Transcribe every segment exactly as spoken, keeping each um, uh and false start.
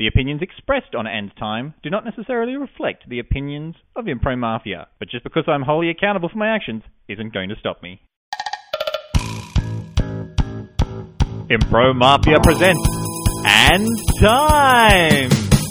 The opinions expressed on End Time do not necessarily reflect the opinions of Impro Mafia, but just because I'm wholly accountable for my actions isn't going to stop me. Impro Mafia presents End Time!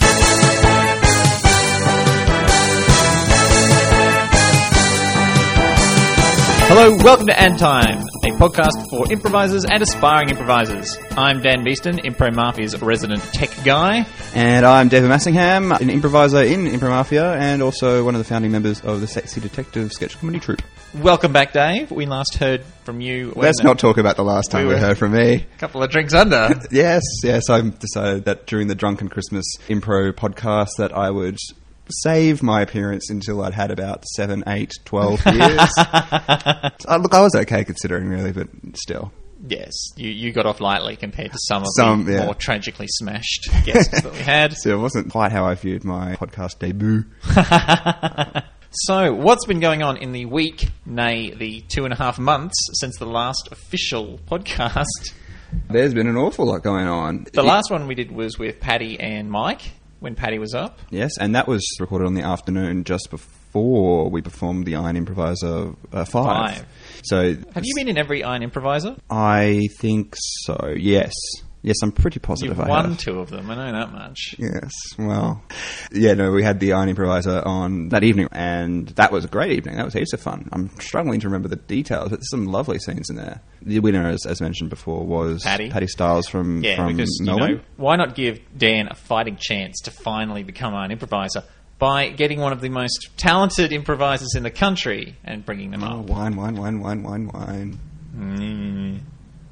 Hello, welcome to End Time, a podcast for improvisers and aspiring improvisers. I'm Dan Beeston, Impro Mafia's resident tech guy. And I'm David Massingham, an improviser in Impro Mafia and also one of the founding members of the Sexy Detective sketch comedy troupe. Welcome back, Dave. We last heard from you... When Let's not talk about the last time we, we heard from me. A couple of drinks under. yes, yes. I decided that during the Drunken Christmas Impro podcast that I would... save my appearance until I'd had about seven, eight, twelve years. uh, look, I was okay considering, really, but still. Yes, you, you got off lightly compared to some of some, the yeah. more tragically smashed guests that we had. So it wasn't quite how I viewed my podcast debut. So, what's been going on in the week, nay, the two and a half months since the last official podcast? There's been an awful lot going on. The it, last one we did was with Paddy and Mike, when Paddy was up. Yes, and that was recorded on the afternoon just before we performed the Iron Improviser uh, five. five. So, have you been in every Iron Improviser? I think so, yes. Yes, I'm pretty positive You've I won have. two of them, I know that much. Yes, well... Yeah, no, we had the Iron Improviser on that evening, and that was a great evening. That was heaps of fun. I'm struggling to remember the details, but there's some lovely scenes in there. The winner, as, as mentioned before, was Paddy, Paddy Styles from, yeah, from because, Melbourne. You know, why not give Dan a fighting chance to finally become Iron Improviser by getting one of the most talented improvisers in the country and bringing them oh, up? Wine, wine, wine, wine, wine, wine. Mm.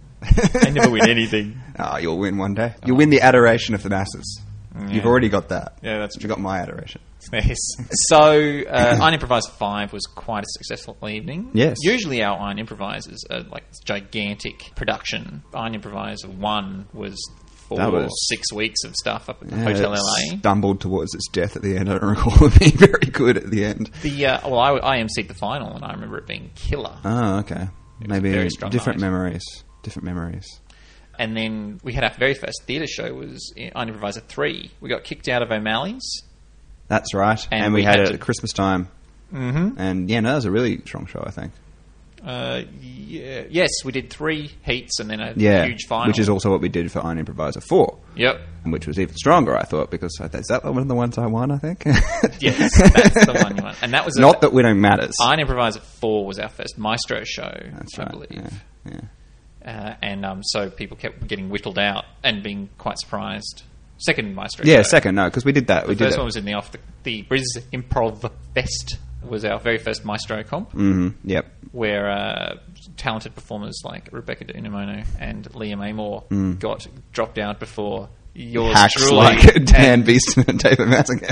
I never win anything. Ah, oh, you'll win one day. You'll oh. win the adoration of the masses. Yeah. You've already got that. Yeah, that's true. You've got my adoration. Yes. So, uh, Iron Improviser five was quite a successful evening. Yes. Usually our Iron Improvisers are like this gigantic production. Iron Improviser one was four or was, six weeks of stuff up at the yeah, Hotel L A. Stumbled towards its death at the end. I don't recall it being very good at the end. The uh, Well, I, I emceed the final, and I remember it being killer. Oh, okay. It Maybe very strong different night. memories. Different memories. And then we had our very first theatre show was Iron Improviser three. We got kicked out of O'Malley's. That's right. And, and we, we had, had it to... at Christmas time. Mm-hmm. And yeah, no, that was a really strong show, I think. Uh, yeah, yes, we did three heats and then a yeah, huge final. Which is also what we did for Iron Improviser four. Yep. Which was even stronger, I thought, because is that one of the ones I won, I think? Yes, that's the one you won. And that was Not a, that Winning Matters. Iron Improviser four was our first Maestro show, that's I right. believe. Yeah, yeah. Uh, and um, so people kept getting whittled out and being quite surprised. Second Maestro Yeah, show. second, no, because we did that. The we first did one was in the off the, the Briz Improv Fest was our very first Maestro comp. Mm-hmm. Yep. Where uh, talented performers like Rebecca De Unamono and Liam Amor mm. got dropped out before yours Hacks truly. like Dan Beeston and David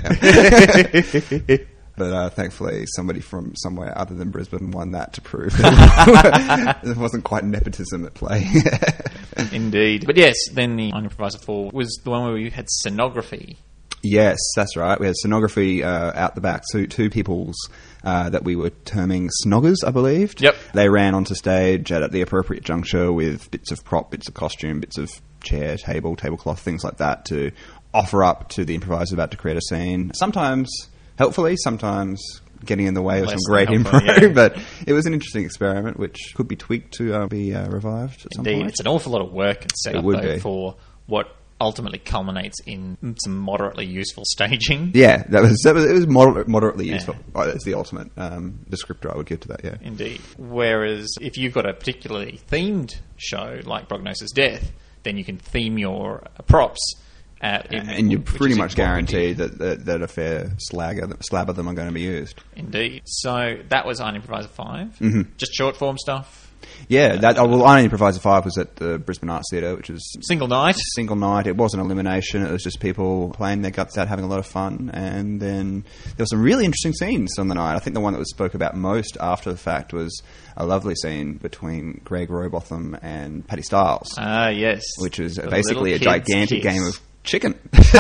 Massingham. But uh, thankfully, somebody from somewhere other than Brisbane won that to prove that there wasn't quite nepotism at play. Indeed. But yes, then the Iron Improviser four was the one where we had scenography. Yes, that's right. We had scenography uh, out the back. So two peoples uh, that we were terming snoggers, I believed. Yep. They ran onto stage at the appropriate juncture with bits of prop, bits of costume, bits of chair, table, tablecloth, things like that to offer up to the improviser about to create a scene. Sometimes... helpfully, sometimes getting in the way of Less some great helpful, improv, yeah. But it was an interesting experiment which could be tweaked to uh, be uh, revived at some Indeed, point. it's an awful lot of work and setup would though, be. for what ultimately culminates in some moderately useful staging. Yeah, that was, that was it was moder- moderately useful. Yeah. Oh, that's the ultimate um, descriptor I would give to that, yeah. Indeed. Whereas if you've got a particularly themed show like Prognosis Death, then you can theme your uh, props. At, in, and you're pretty much what guaranteed that, that, that a fair slag of, slab of them are going to be used. Indeed. So that was Iron Improviser five. Mm-hmm. Just short form stuff. Yeah, that. Oh, well, Iron Improviser five was at the Brisbane Arts Theatre, which was single night. Single night. It wasn't elimination. It was just people playing their guts out, having a lot of fun. And then there were some really interesting scenes on the night. I think the one that was spoke about most after the fact was a lovely scene between Greg Robotham and Paddy Styles. Ah, uh, yes. Which was the basically a gigantic kiss. game of chicken.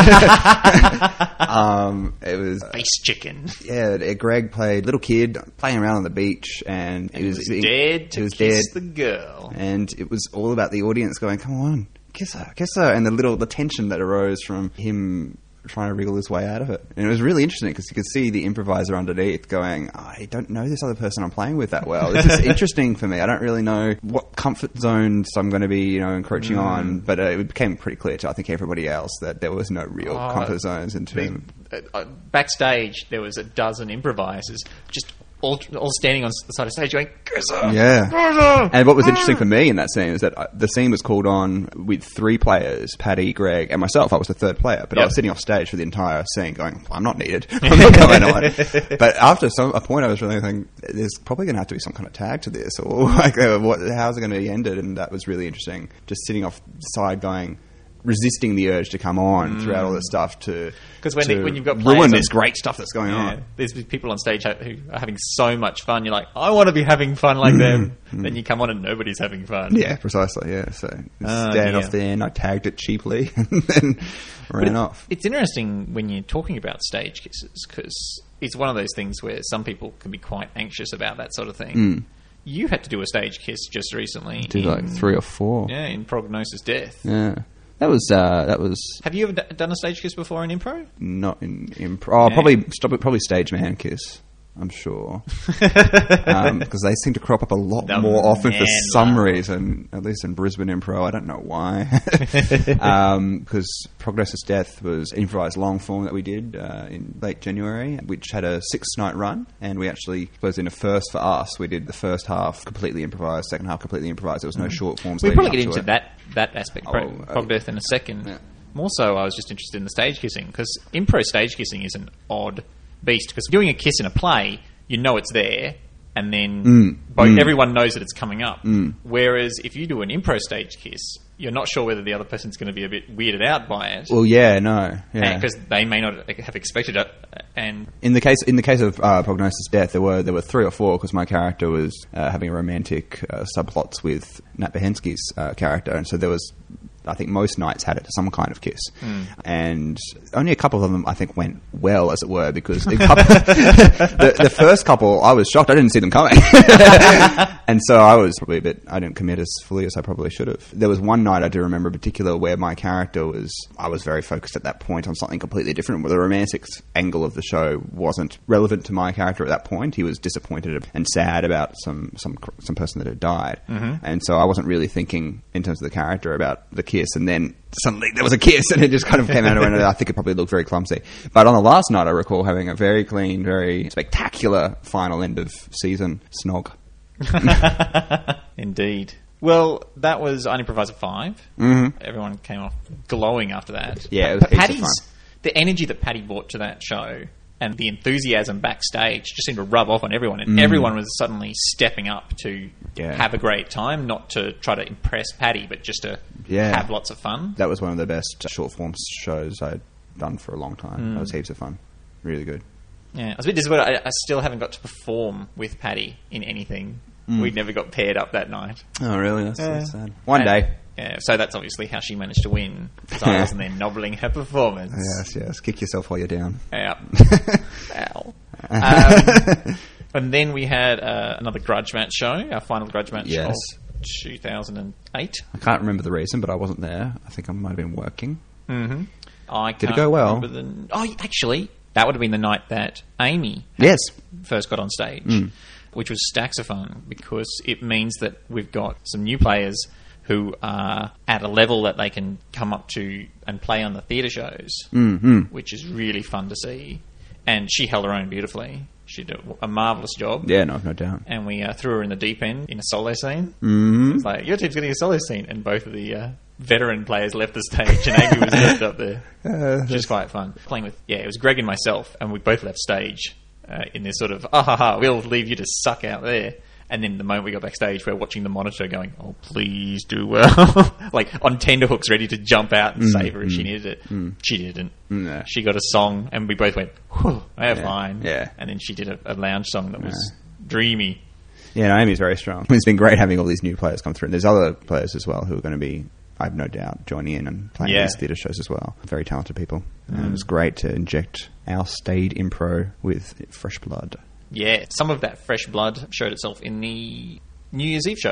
um, it was face chicken. Yeah, Greg played little kid playing around on the beach, and, and it was, was dead. To it was kiss dead, the girl, and it was all about the audience going, "Come on, guess so, I guess so. And the little, the tension that arose from him trying to wriggle his way out of it. And it was really interesting because you could see the improviser underneath going, oh, I don't know this other person I'm playing with that well. This is interesting for me. I don't really know what comfort zones I'm going to be, you know, encroaching mm. on. But uh, it became pretty clear to, I think, everybody else that there was no real oh, comfort zones in terms. Uh, backstage, there was a dozen improvisers just All, all standing on the side of stage going, Kissa! Yeah. Kissa! And what was interesting for me in that scene is that the scene was called on with three players, Paddy, Greg, and myself. I was the third player, but yep. I was sitting off stage for the entire scene going, I'm not needed. I'm not going on. But after some a point, I was really thinking, there's probably going to have to be some kind of tag to this, or like, uh, what, how's it going to be ended? And that was really interesting. Just sitting off the side going, resisting the urge to come on mm. throughout all this stuff to because when, when you've got ruin players this great stuff that's going yeah, on. There's people on stage who are having so much fun. You're like, I want to be having fun like mm. them. Mm. Then you come on and nobody's having fun. Yeah, precisely. Yeah, so uh, stand yeah. off there, and I tagged it cheaply and then ran it, off. It's interesting when you're talking about stage kisses because it's one of those things where some people can be quite anxious about that sort of thing. Mm. You had to do a stage kiss just recently. Did in, like three or four. Yeah, in Prognosis Death. Yeah. That was uh, that was. Have you ever d- done a stage kiss before in improv? Not in improv. Oh, yeah. probably stop it. Probably stage man kiss. I'm sure because um, they seem to crop up a lot the more often for some love. reason. At least in Brisbane Improv, I don't know why. um, because Prognosis Death was an improvised long form that we did uh, in late January, which had a six night run, and we actually was in a first for us. We did the first half completely improvised, second half completely improvised. There was no mm. short forms. We'll probably get into it. that that aspect, oh, Prog Death, in a second. Yeah. More so, I was just interested in the stage kissing because improv stage kissing is an odd beast because doing a kiss in a play, you know it's there, and then mm, both, mm. everyone knows that it's coming up. Mm. Whereas if you do an improv stage kiss, you're not sure whether the other person's going to be a bit weirded out by it. Well, yeah, no, yeah, because they may not have expected it. And in the case in the case of uh, Prognosis Death, there were there were three or four because my character was uh, having romantic uh, subplots with Nat Behensky's uh, character, and so there was. I think most nights had it some kind of kiss. Mm. And only a couple of them, I think, went well, as it were, because the, couple, the, the first couple, I was shocked. I didn't see them coming. And so I was probably a bit, I didn't commit as fully as I probably should have. There was one night I do remember in particular where my character was, I was very focused at that point on something completely different, where the romantic angle of the show wasn't relevant to my character at that point. He was disappointed and sad about some, some, some person that had died. Mm-hmm. And so I wasn't really thinking in terms of the character about the kiss, and then suddenly there was a kiss and it just kind of came out of it. I think it probably looked very clumsy. But on the last night I recall having a very clean, very spectacular final end of season snog. Indeed. Well, that was Unimproviser five. Mm-hmm. Everyone came off glowing after that. Yeah, it was but Paddy's, the energy that Paddy brought to that show and the enthusiasm backstage just seemed to rub off on everyone, and mm. everyone was suddenly stepping up to yeah. have a great time, not to try to impress Paddy, but just to yeah. have lots of fun. That was one of the best short form shows I'd done for a long time. Mm. That was heaps of fun. Really good. Yeah, I was a bit disappointed. I, I still haven't got to perform with Paddy in anything. Mm. We never got paired up that night. Oh, really? That's, yeah. that's sad. One and, day. Yeah, so that's obviously how she managed to win, because I wasn't there nobbling her performance. Yes, yes. Kick yourself while you're down. Yeah. Ow. Um, and then we had uh, another grudge match show, our final grudge match yes. of two thousand eight. I can't remember the reason, but I wasn't there. I think I might have been working. Mm-hmm. I Did it go well? The, oh, actually, that would have been the night that Amy yes. first got on stage, mm. which was stacks of fun, because it means that we've got some new players who are at a level that they can come up to and play on the theatre shows, mm-hmm. which is really fun to see. And she held her own beautifully. She did a marvellous job. Yeah, no, no doubt. And we uh, threw her in the deep end in a solo scene. Mm-hmm. It's like, your team's getting a solo scene. And both of the uh, veteran players left the stage, and Amy was left up there. Uh, which is quite fun. Playing with, yeah, it was Greg and myself, and we both left stage uh, in this sort of, ah ha ha, we'll leave you to suck out there. And then the moment we got backstage, we're watching the monitor going, oh, please do well. Like on tenterhooks, ready to jump out and mm, save her if mm, she needed it. Mm. She didn't. No. She got a song, and we both went, whew, they're yeah, fine. Yeah. And then she did a, a lounge song that was yeah. dreamy. Yeah, no, Amy's very strong. It's been great having all these new players come through. And there's other players as well who are going to be, I have no doubt, joining in and playing yeah. these theatre shows as well. Very talented people. Mm. And it was great to inject our staid impro with fresh blood. Yeah, some of that fresh blood showed itself in the New Year's Eve show.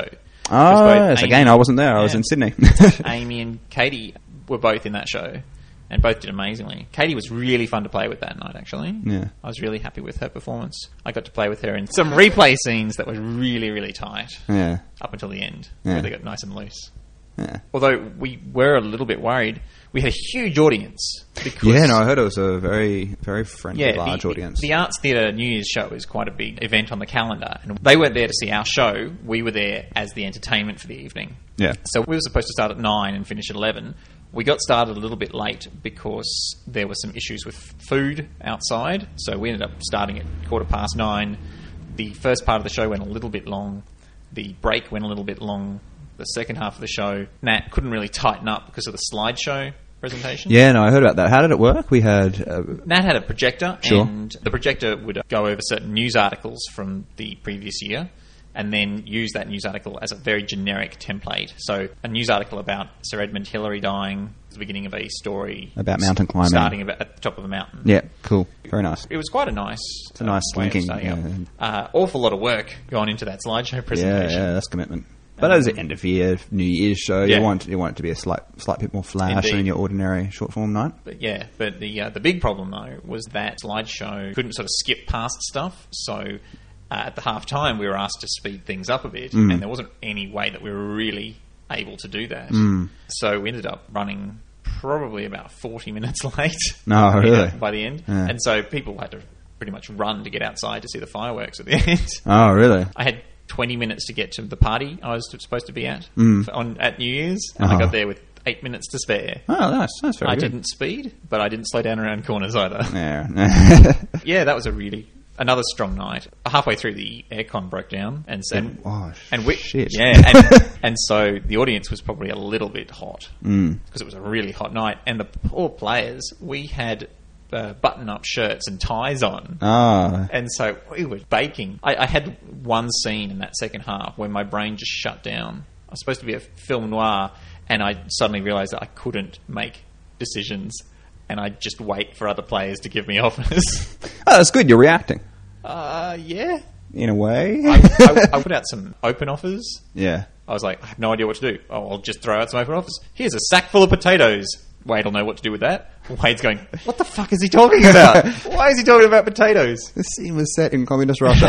Oh, yes. Amy, again, I wasn't there. I yeah, was in Sydney. Amy and Katie were both in that show and both did amazingly. Katie was really fun to play with that night, actually. Yeah. I was really happy with her performance. I got to play with her in some replay scenes that were really, really tight. Yeah. Up until the end, yeah. where they got nice and loose. Yeah. Although we were a little bit worried. We had a huge audience. Because yeah, no, I heard it was a very, very friendly, yeah, large the, audience. The Arts Theatre New Year's show is quite a big event on the calendar. And they weren't there to see our show. We were there as the entertainment for the evening. Yeah. So we were supposed to start at nine and finish at eleven. We got started a little bit late because there were some issues with food outside. So we ended up starting at quarter past nine. The first part of the show went a little bit long. The break went a little bit long. The second half of the show, Nat couldn't really tighten up because of the slideshow presentation. Yeah, no, I heard about that. How did it work? We had... Uh, Nat had a projector, sure. and the projector would go over certain news articles from the previous year and then use that news article as a very generic template. So a news article about Sir Edmund Hillary dying, the beginning of a story... About mountain climbing. Starting about at the top of a mountain. Yeah, cool. Very nice. It was quite a nice... It's a nice uh, linking. Yeah. Uh, awful lot of work gone into that slideshow presentation. Yeah, yeah, that's commitment. But um, as an end of year, New Year's show, yeah. you want you want it to be a slight slight bit more flash Indeed. than your ordinary short form night. But yeah, but the uh, the big problem though was that slideshow couldn't sort of skip past stuff. So uh, at the half time, we were asked to speed things up a bit, mm. and there wasn't any way that we were really able to do that. Mm. So we ended up running probably about forty minutes late. No, really? By the end, yeah. and so people had to pretty much run to get outside to see the fireworks at the end. Oh, really? I had twenty minutes to get to the party I was supposed to be at mm. on at New Year's, and uh-huh. I got there with eight minutes to spare. Oh, nice. That's very I good. didn't speed, but I didn't slow down around corners either. Yeah. Yeah, that was a really another strong night. Halfway through, the aircon broke down, and and, oh, and we, shit. yeah, and, and so the audience was probably a little bit hot because mm. it was a really hot night, and the poor players, we had Uh, button-up shirts and ties on. Ah. And so we were baking. I, I had one scene in that second half where my brain just shut down. I was supposed to be a film noir, and I suddenly realised that I couldn't make decisions, and I'd just wait for other players to give me offers. Oh, that's good. You're reacting. Uh, yeah. In a way. I, I, I put out some open offers. Yeah. I was like, I have no idea what to do. Oh, I'll just throw out some open offers. Here's a sack full of potatoes. Wade will know what to do with that. Wade's going, what the fuck is he talking about? Why is he talking about potatoes? The scene was set in communist Russia.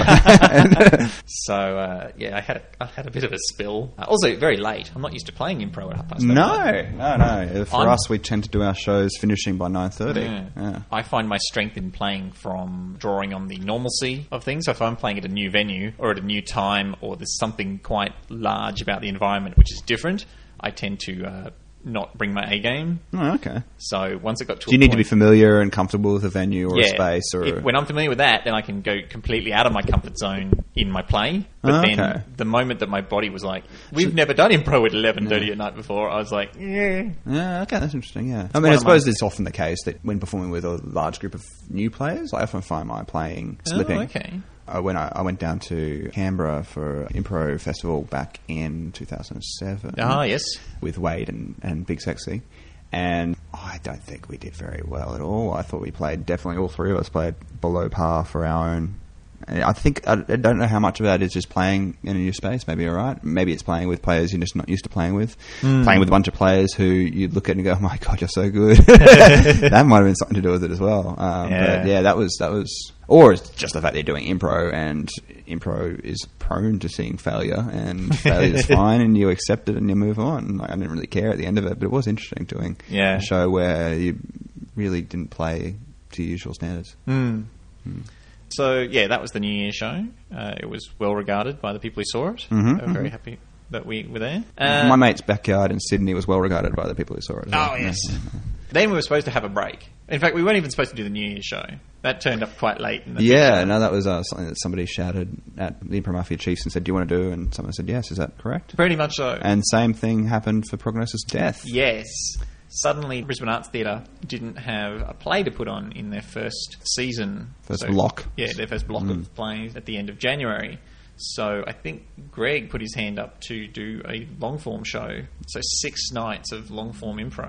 So, uh, yeah, I had, a, I had a bit of a spill. Uh, also, very late. I'm not used to playing impro at half past No, seven. no, no. For I'm, us, we tend to do our shows finishing by nine thirty. Yeah. Yeah. I find my strength in playing from drawing on the normalcy of things. So if I'm playing at a new venue or at a new time, or there's something quite large about the environment which is different, I tend to... Uh, not bring my A game. Oh, okay. So once it got to Do you a need point, to be familiar and comfortable with a venue or yeah, a space? Or if, when I'm familiar with that, then I can go completely out of my comfort zone in my play. But oh, then okay. the moment that my body was like, we've so, never done improv at eleven thirty yeah. at night before, I was like, yeah. Yeah, okay, that's interesting, yeah. It's I mean, I suppose my... it's often the case that when performing with a large group of new players, I often find my playing slipping. Oh, okay. Uh, when I, I went down to Canberra for an Impro Festival back in two thousand seven. Ah, yes. With Wade and, and Big Sexy. And I don't think we did very well at all. I thought we played, definitely all three of us played below par for our own. I think, I, I don't know how much of that is just playing in a new space. Maybe you're right. Maybe it's playing with players you're just not used to playing with. Mm. Playing with a bunch of players who you look at and go, oh my God, you're so good. That might have been something to do with it as well. Um, yeah. But yeah, that was, that was, or it's just the fact they're doing impro, and impro is prone to seeing failure, and failure is fine, and you accept it and you move on. Like, I didn't really care at the end of it, but it was interesting doing yeah. a show where you really didn't play to your usual standards. Mm. Mm. So, yeah, that was the New Year show. Uh, it was well regarded by the people who saw it. Mm-hmm, they were very mm-hmm. happy that we were there. Uh, My mate's backyard in Sydney was well regarded by the people who saw it. Oh, yes. Yeah. Then we were supposed to have a break. In fact, we weren't even supposed to do the New Year show. That turned up quite late. In the yeah, no, that was uh, something that somebody shouted at the Impro Mafia Chiefs and said, do you want to do? And someone said, yes. Is that correct? Pretty much so. And same thing happened for Prognosis Death. Yes. Suddenly, Brisbane Arts Theatre didn't have a play to put on in their first season. First so, block. Yeah, their first block mm. of plays at the end of January. So I think Greg put his hand up to do a long-form show. So six nights of long-form impro.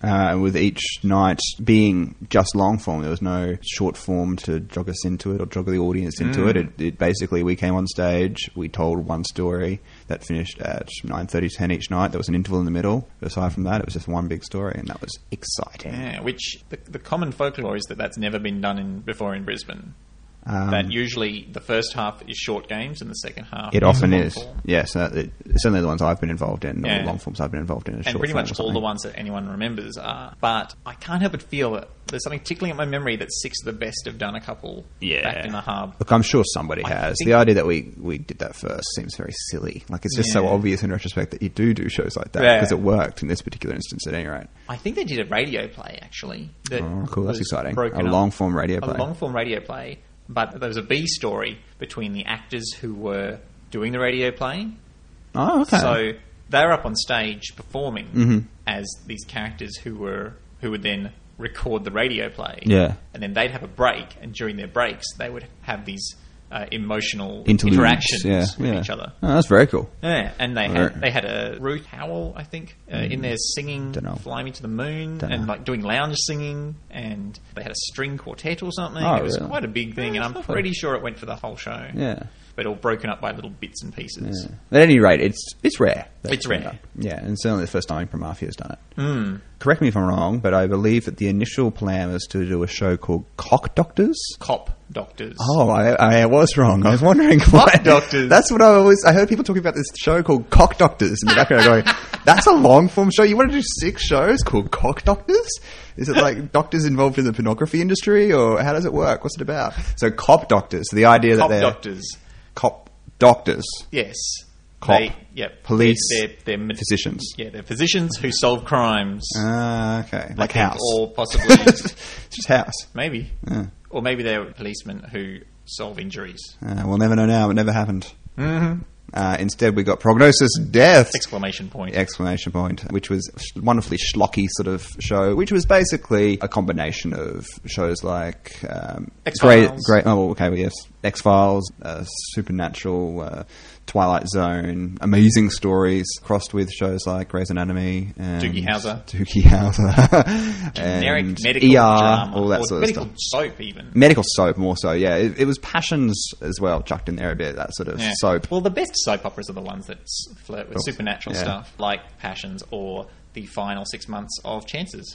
Uh, with each night being just long form, there was no short form to jog us into it or jog the audience into Mm. it. it. It basically, we came on stage, we told one story that finished at nine thirty, ten each night. There was an interval in the middle. But aside from that, it was just one big story, and that was exciting. Yeah, which the, the common folklore is that that's never been done in before in Brisbane. Um, that usually the first half is short games and the second half It is often long is. form. Yes, uh, it, certainly the ones I've been involved in, or Yeah. the long forms I've been involved in. And short pretty form much or all the something. ones that anyone remembers are. But I can't help but feel that there's something tickling at my memory that six of the best have done a couple Yeah. back in the hub. Look, I'm sure somebody I has. think- The idea that we, we did that first seems very silly. Like, it's just so Yeah. obvious in retrospect that you do do shows like that, Yeah. because it worked in this particular instance at any rate. I think they did a radio play, actually. That Oh, cool. That's was exciting. broken A up. long-form radio play. A long-form radio play. But there was a B story between the actors who were doing the radio play. Oh, okay. So they were up on stage performing Mm-hmm. as these characters who were who would then record the radio play. Yeah. And then they'd have a break, and during their breaks, they would have these uh, emotional Interludes, interactions yeah, with yeah. each other. Oh, that's very cool. Yeah, and they Right. had they had a Ruth Howell, I think, uh, in there singing Dunno. "Fly Me to the Moon" Dunno. and like doing lounge singing, and they had a string quartet or something. Oh, it was really? quite a big thing, Yeah, and I'm that's lovely. pretty sure it went for the whole show. Yeah. But all broken up by little bits and pieces. Yeah. At any rate, it's it's rare. that It's done rare. that. Yeah, and certainly the first time Mafia has done it. Mm. Correct me if I'm wrong, but I believe that the initial plan was to do a show called Cock Doctors. Cop doctors. Oh, I, I was wrong. I was wondering Cock why. Doctors. That's what I always. I heard people talking about this show called Cock Doctors in the background, going, "That's a long form show. You want to do six shows called Cock Doctors? Is it like doctors involved in the pornography industry, or how does it work? What's it about?" So, Cop Doctors. The idea Cop that they're doctors. cop doctors, Yes. Cop. They, yep. Police. They're, they're, they're physicians. Yeah, they're physicians who solve crimes. Ah, okay, I like think, House, or possibly it's just House. maybe, Yeah. or maybe they're policemen who solve injuries. Uh, we'll never know now. It never happened. Mm-hmm. Uh, instead, we got Prognosis Death! Exclamation point. Exclamation point, which was a wonderfully schlocky sort of show, which was basically a combination of shows like um, X-Files. Great, great. Oh, okay, well, yes, X Files, uh, Supernatural, uh, Twilight Zone, amazing stories crossed with shows like Grey's Anatomy and Doogie Howser. Doogie Howser, Generic and medical E R, drama. all that or sort of medical stuff. soap, even. Medical soap, more so, yeah. It, it was Passions as well, chucked in there a bit. That sort of Yeah. soap. Well, the best soap operas are the ones that s- flirt with Oh, supernatural yeah. stuff, like Passions or the final six months of Chances.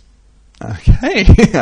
Okay.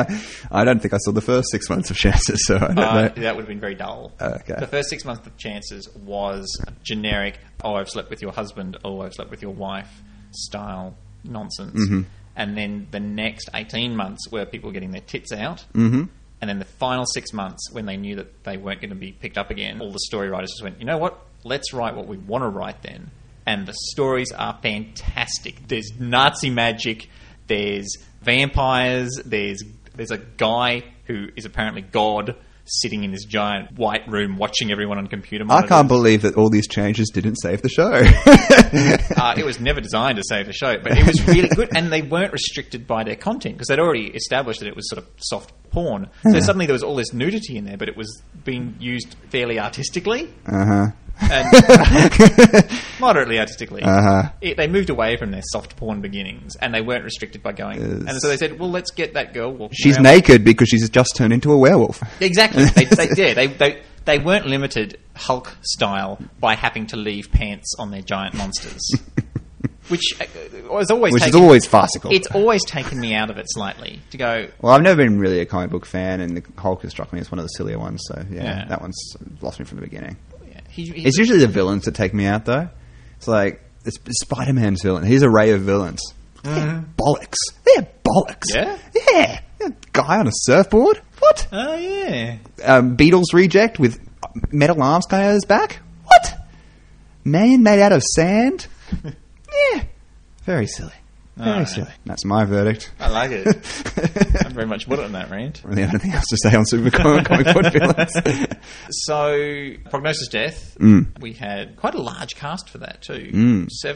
I don't think I saw the first six months of Chances, so I don't Uh, know. that would have been very dull. Okay. The first six months of Chances was generic, oh, I've slept with your husband, oh, I've slept with your wife style nonsense. Mm-hmm. And then the next eighteen months were people getting their tits out. Mm-hmm. And then the final six months, when they knew that they weren't going to be picked up again, all the story writers just went, you know what? Let's write what we want to write then. And the stories are fantastic. There's Nazi magic, there's vampires, there's there's a guy who is apparently God sitting in this giant white room watching everyone on computer I monitors. can't believe that all these changes didn't save the show. Uh, it was never designed to save the show, but it was really good, and they weren't restricted by their content because they'd already established that it was sort of soft porn. So suddenly there was all this nudity in there, but it was being used fairly artistically, uh-huh. and moderately artistically. Uh-huh. It, they moved away from their soft porn beginnings, and they weren't restricted by going. Yes. And so they said, "Well, let's get that girl walking She's around." naked because she's just turned into a werewolf. Exactly. They, they, yeah, they, they they weren't limited Hulk style by having to leave pants on their giant monsters, which uh, was always Which taken, is always farcical. It's always taken me out of it slightly to go. Well, I've never been really a comic book fan, and the Hulk has struck me as one of the sillier ones, so yeah, Yeah. that one's lost me from the beginning. Yeah, he, he, It's usually the villains that take me out, though. It's like, it's Spider-Man's villain. Here's a array of villains. They're bollocks. They're bollocks. Yeah? Yeah. A guy on a surfboard? What? oh yeah, Um, Beatles reject with metal arms coming out of his back? What? Man made out of sand? Yeah. Very silly. Very Alright. silly. That's my verdict. I like it. I'm very much with it on that rant. Really anything else to say on super comic comic book villains? So, Prognosis Death, Mm. we had quite a large cast for that too. Mm. Seven.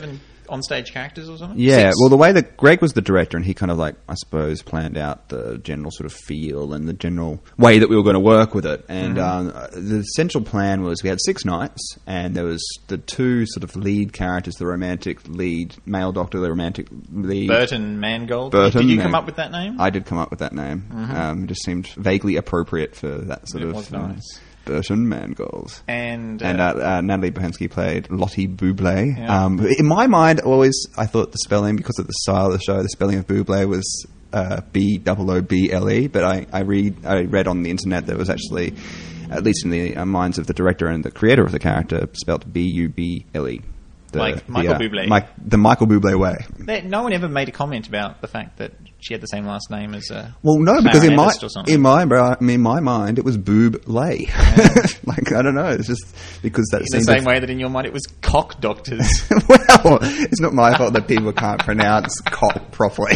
on-stage characters or something? Yeah, Six. well, the way that Greg was the director, and he kind of like, I suppose, planned out the general sort of feel and the general way that we were going to work with it. And mm-hmm. um, the central plan was we had six nights, and there was the two sort of lead characters, the romantic lead male doctor, the romantic lead... Burton Mangold. Burton, did you come up with that name? I did come up with that name. Mm-hmm. Um, it just seemed vaguely appropriate for that sort it of... was nice. Burton Mangold. And, uh, and uh, uh, Natalie Bohensky played Lottie Buble. Yeah. Um, in my mind, always, I thought the spelling, because of the style of the show, the spelling of Buble was uh, B O O B L E, but I, I, read, I read on the internet that it was actually, at least in the uh, minds of the director and the creator of the character, spelled B U B L E. The, like Michael the, uh, Bublé. Mike, the Michael Bublé way. There, no one ever made a comment about the fact that she had the same last name as uh, well, no, because in my in my in in my mind it was Boob Lay. Yeah. Like I don't know, it's just because that in the same way that in your mind it was Cock Doctors. Well, it's not my fault that people can't pronounce cock properly.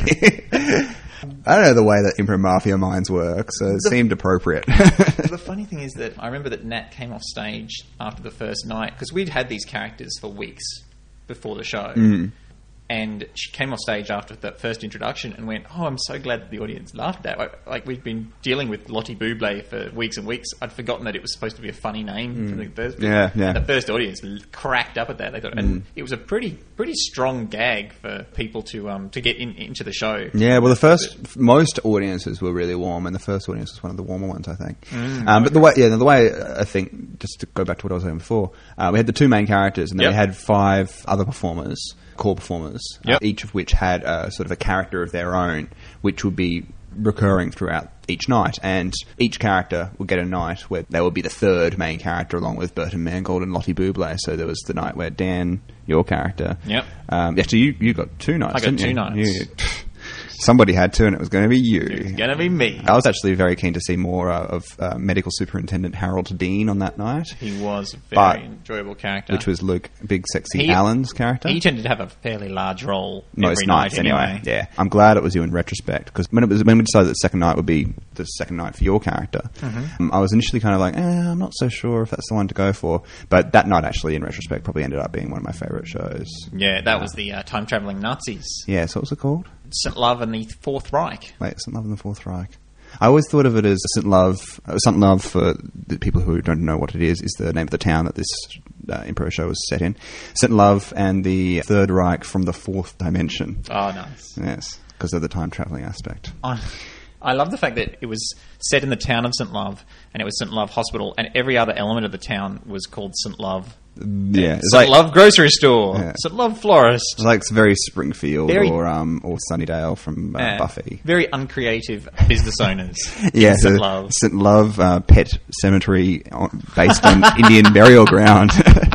I don't know the way that Improv Mafia minds work, so it the, seemed appropriate. The funny thing is that I remember that Nat came off stage after the first night, because we'd had these characters for weeks before the show. Mm. And she came off stage after that first introduction and went, "Oh, I'm so glad that the audience laughed at that." Like, we've been dealing with Lottie Buble for weeks and weeks. I'd forgotten that it was supposed to be a funny name mm. for the first. Yeah, yeah. And the first audience cracked up at that. They thought, and mm. it was a pretty, pretty strong gag for people to um to get in, into the show. Yeah, well, the first but, most audiences were really warm, and the first audience was one of the warmer ones, I think. Mm, um, but the way, yeah, the way I think, just to go back to what I was saying before, uh, we had the two main characters, and then yep. we had five other performers. Core performers, yep. uh, each of which had a, sort of a character of their own, which would be recurring throughout each night, and each character would get a night where they would be the third main character along with Burton Mangold and Lottie Buble. So there was the night where Dan, your character, yep. Um, actually, you, you got two nights. I got didn't two you? nights. You, somebody had to, and it was going to be you. It was going to be me. I was actually very keen to see more uh, of uh, Medical Superintendent Harold Dean on that night. He was a very but, enjoyable character. Which was Luke, Big Sexy he, Allen's character. He tended to have a fairly large role most every nights night anyway. anyway. Yeah, I'm glad it was you in retrospect, because when it was when we decided that the second night would be the second night for your character, mm-hmm. um, I was initially kind of like, eh, I'm not so sure if that's the one to go for. But that night, actually, in retrospect, probably ended up being one of my favourite shows. Yeah, that uh, was the uh, time travelling Nazis. Yeah, so what was it called? Saint Love and the Fourth Reich. Wait, Saint Love and the Fourth Reich. I always thought of it as Saint Love. Uh, Saint Love, for the people who don't know what it is, is the name of the town that this uh, improv show was set in. Saint Love and the Third Reich from the Fourth Dimension. Oh, nice. Yes, because of the time travelling aspect. I, I love the fact that it was set in the town of Saint Love, and it was Saint Love Hospital, and every other element of the town was called Saint Love. Yeah, Saint like, Love Grocery Store, yeah. Saint Love Florist. It's like it's very Springfield very, or um or Sunnydale from uh, uh, Buffy. Very uncreative business owners. Yeah, Saint so Love. Saint Love uh, Pet Cemetery on, based on Indian burial ground.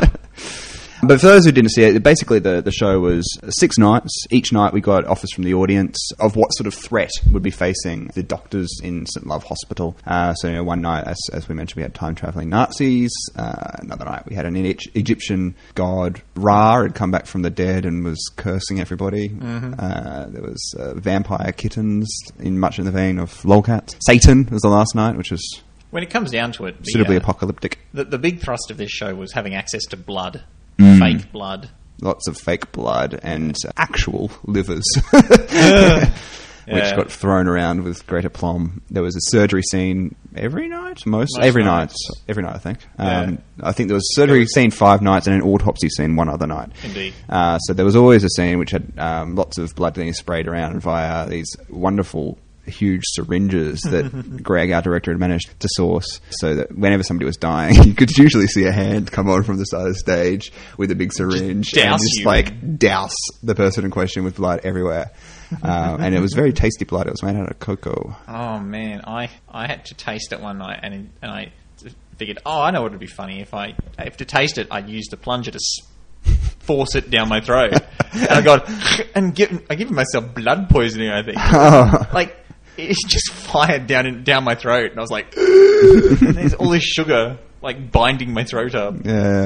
But for those who didn't see it, basically the, the show was six nights. Each night we got offers from the audience of what sort of threat would be facing the doctors in Saint Love Hospital. Uh, so you know, one night, as, as we mentioned, we had time-travelling Nazis. Uh, another night we had an e- Egyptian god, Ra, had come back from the dead and was cursing everybody. Mm-hmm. Uh, there was uh, vampire kittens, in much in the vein of lolcats. Satan was the last night, which was... When it comes down to it... The, suitably uh, apocalyptic. The, the big thrust of this show was having access to blood. Mm. Fake blood. Lots of fake blood and uh, actual livers. uh, Which yeah. got thrown around with great aplomb. There was a surgery scene every night? Most? Most every nights. night. Every night, I think. Yeah. Um, I think there was a surgery was, scene five nights and an autopsy scene one other night. Indeed. Uh, so there was always a scene which had um, lots of blood being sprayed around via these wonderful... huge syringes that Greg, our director, had managed to source, so that whenever somebody was dying, you could usually see a hand come on from the side of the stage with a big syringe just and douse just you. like douse the person in question with blood everywhere. uh, and it was very tasty blood. It was made out of cocoa. Oh man, I, I had to taste it one night, and and I figured, oh, I know what would be funny if I if to taste it, I'd use the plunger to s- force it down my throat, and I got and give, I given myself blood poisoning. I think Oh. like. It just fired down in, down my throat, and I was like, and there's all this sugar like binding my throat up. Yeah.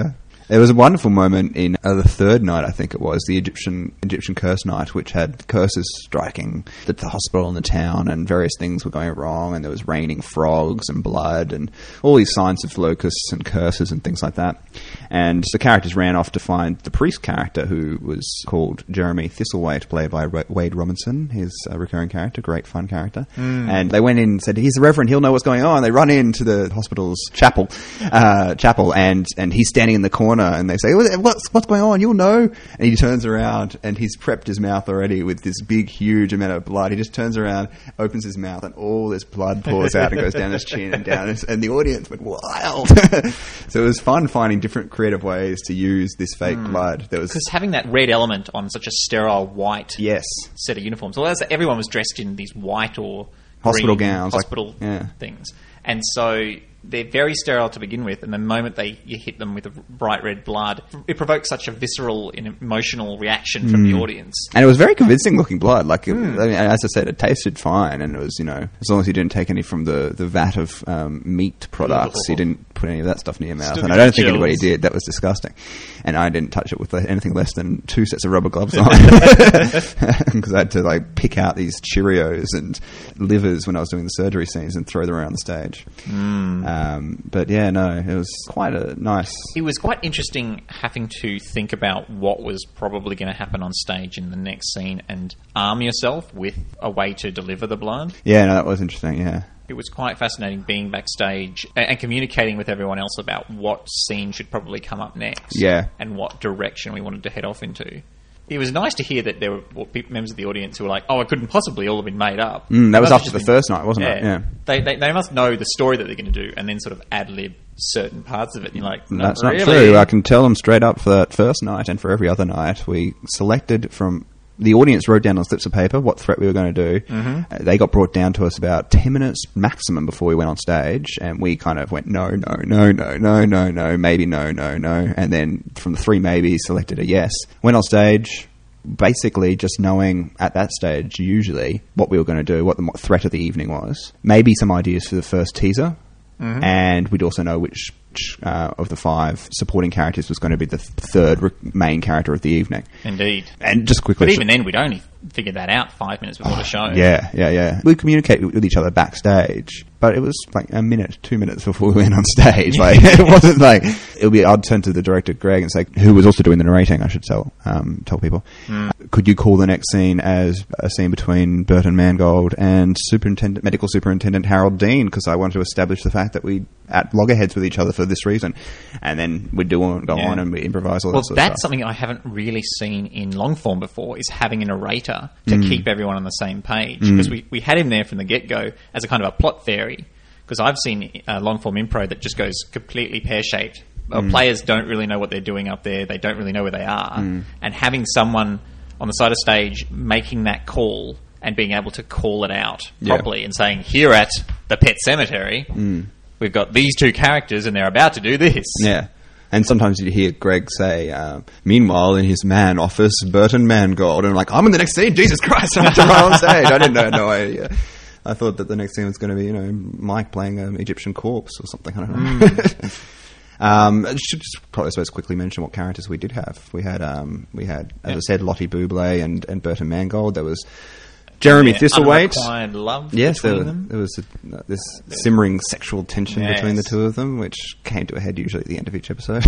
There was a wonderful moment in uh, the third night, I think it was, the Egyptian Egyptian curse night, which had curses striking the, the hospital and the town, and various things were going wrong, and there was raining frogs and blood and all these signs of locusts and curses and things like that. And the characters ran off to find the priest character, who was called Jeremy Thistlethwaite, played by Wade Robinson, his uh, recurring character, great fun character. Mm. And they went in and said, he's the Reverend, he'll know what's going on. They run into the hospital's chapel, uh, chapel, and, and he's standing in the corner, and they say, what's, what's going on? You'll know. And he turns around, and he's prepped his mouth already with this big, huge amount of blood. He just turns around, opens his mouth, and all this blood pours out and goes down his chin and down his, and the audience went wild. So it was fun finding different creative ways to use this fake mm. blood. There was because having that red element on such a sterile white yes. set of uniforms. Well, everyone was dressed in these white or hospital green gowns, hospital like, yeah. things, and so they're very sterile to begin with, and the moment they you hit them with a bright red blood, it provokes such a visceral and emotional reaction from mm. the audience. And it was very convincing looking blood. Like, it, mm. I mean, as I said, it tasted fine, and it was, you know, as long as you didn't take any from the, the vat of um, meat products, you didn't put any of that stuff in your mouth. Still and I don't think chills. anybody did. That was disgusting. And I didn't touch it with anything less than two sets of rubber gloves on. Because I had to, like, pick out these Cheerios and livers when I was doing the surgery scenes and throw them around the stage. Mm. Um, but yeah, no, it was quite a nice... It was quite interesting having to think about what was probably going to happen on stage in the next scene and arm yourself with a way to deliver the blood. Yeah, no, that was interesting, yeah. It was quite fascinating being backstage and, and communicating with everyone else about what scene should probably come up next. Yeah. And what direction we wanted to head off into. It was nice to hear that there were members of the audience who were like, oh, it couldn't possibly all have been made up. Mm, that was after the been, first night, wasn't yeah, it? Yeah. They, they they must know the story that they're going to do and then sort of ad-lib certain parts of it. And you're like, not That's really. not true. I can tell them straight up for that first night and for every other night. We selected from... The audience wrote down on slips of paper what threat we were going to do. Mm-hmm. Uh, they got brought down to us about ten minutes maximum before we went on stage, and we kind of went, no, no, no, no, no, no, no, maybe no, no, no. And then from the three maybes, selected a yes. Went on stage, basically just knowing at that stage, usually, what we were going to do, what the threat of the evening was. Maybe some ideas for the first teaser. Mm-hmm. And we'd also know which uh, of the five supporting characters was going to be the th- third re- main character of the evening. Indeed. And just quickly... But even then, we'd only figured that out five minutes before oh, the show. Yeah, yeah, yeah. We'd communicate with each other backstage, but it was like a minute, two minutes before we went on stage. Like, it wasn't like... It would be... I'd turn to the director, Greg, and say, who was also doing the narrating, I should tell um, tell people. Mm. Could you call the next scene as a scene between Burton Mangold and Superintendent, Medical Superintendent Harold Dean? Because I wanted to establish the fact that we at loggerheads with each other for this reason. And then we'd do on, go yeah. on and we improvise all well, that sort that's of stuff. something I haven't really seen in long form before, is having a narrator to mm. keep everyone on the same page. Because mm. we, we had him there from the get-go as a kind of a plot fairy. Because I've seen uh, long form impro that just goes completely pear-shaped. Mm. Players don't really know what they're doing up there. They don't really know where they are. Mm. And having someone on the side of stage making that call and being able to call it out properly yeah. and saying, here at the Pet Cemetery... Mm. We've got these two characters and they're about to do this. Yeah. And sometimes you hear Greg say, uh, meanwhile, in his man office, Burton Mangold. And I'm like, I'm in the next scene. Jesus Christ, I'm on stage. I didn't know, no idea. I thought that the next scene was going to be, you know, Mike playing an Egyptian corpse or something. I don't know. Mm. um, I should just probably, I suppose, quickly mention what characters we did have. We had, um, we had, as yep. I said, Lottie Buble and, and Burton Mangold. There was... Jeremy yeah, Thistlethwaite. Unrequited love yes, between there, them. there was a, uh, this simmering sexual tension yes. between the two of them, which came to a head usually at the end of each episode,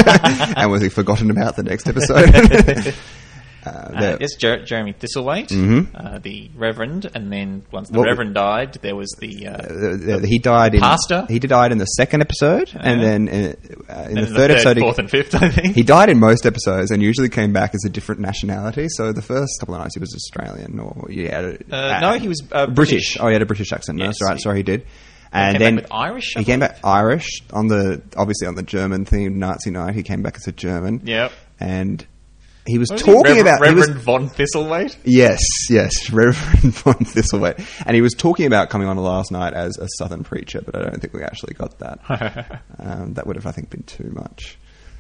and was forgotten about the next episode. uh, uh, yes, Jer- Jeremy Thistlethwaite, mm-hmm. uh, the Reverend, and then once the what Reverend died, there was the, uh, the, the he died in pastor. He died in the second episode, yeah. and then in, uh, in the, the third, third episode, fourth, he, and fifth. I think he died in most episodes, and usually came back as a different nationality. So the first couple of nights he was Australian, or yeah, uh, uh, no, he was uh, British. British. Oh, he had a British accent. No, yes, that's right. He, sorry, he did. And he came then back with Irish. He came back Irish on the obviously on the German themed Nazi night. He came back as a German. Yep. And he was was talking he? Rever- about Reverend was, von Thistlethwaite. Yes, yes, Reverend von Thistlethwaite, and he was talking about coming on last night as a Southern preacher, but I don't think we actually got that. um, that would have, I think, been too much.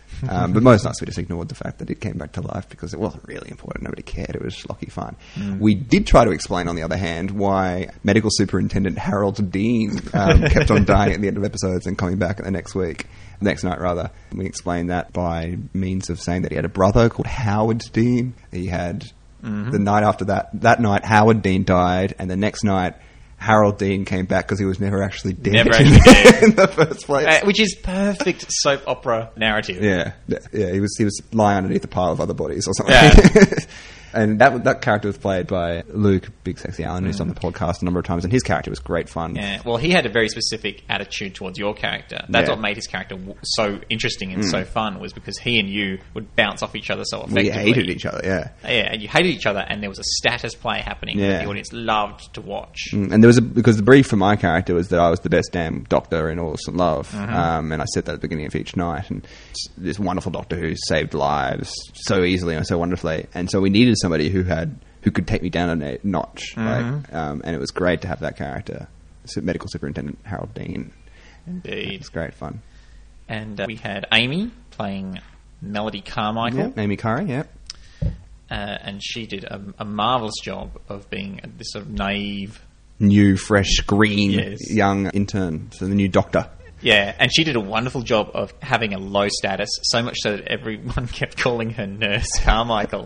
Um, but most nights we just ignored the fact that it came back to life because it wasn't really important. Nobody cared. It was schlocky fun. Mm. We did try to explain, on the other hand, why Medical Superintendent Harold Dean um, kept on dying at the end of episodes and coming back the next week. Next night, rather. We explained that by means of saying that he had a brother called Howard Dean. He had, mm-hmm. the night after that, that night, Howard Dean died, and the next night, Harold Dean came back because he was never actually dead. Never actually dead. In the first place. Uh, which is perfect soap opera narrative. Yeah. Yeah, he was he was lying underneath a pile of other bodies or something. Yeah. And that that character was played by Luke Big Sexy Allen, who's mm. on the podcast a number of times, and his character was great fun. Yeah, well, he had a very specific attitude towards your character. That's yeah. what made his character w- so interesting and mm. so fun, was because he and you would bounce off each other so effectively. We hated each other, yeah. Yeah, and you hated each other, and there was a status play happening yeah. that the audience loved to watch. Mm. And there was a, because the brief for my character was that I was the best damn doctor in all of Saint Love, mm-hmm. um, and I said that at the beginning of each night. And this wonderful doctor who saved lives so easily and so wonderfully, and so we needed somebody who had who could take me down a notch. Mm-hmm. Like, um, and it was great to have that character, Medical Superintendent Harold Dean. Indeed. It was great fun. And uh, we had Amy playing Melody Carmichael. Yep, Amy Curry, yep. Uh, and she did a, a marvellous job of being this sort of naive... New, fresh, green, yes. young intern, so the new doctor. Yeah, and she did a wonderful job of having a low status, so much so that everyone kept calling her Nurse Carmichael.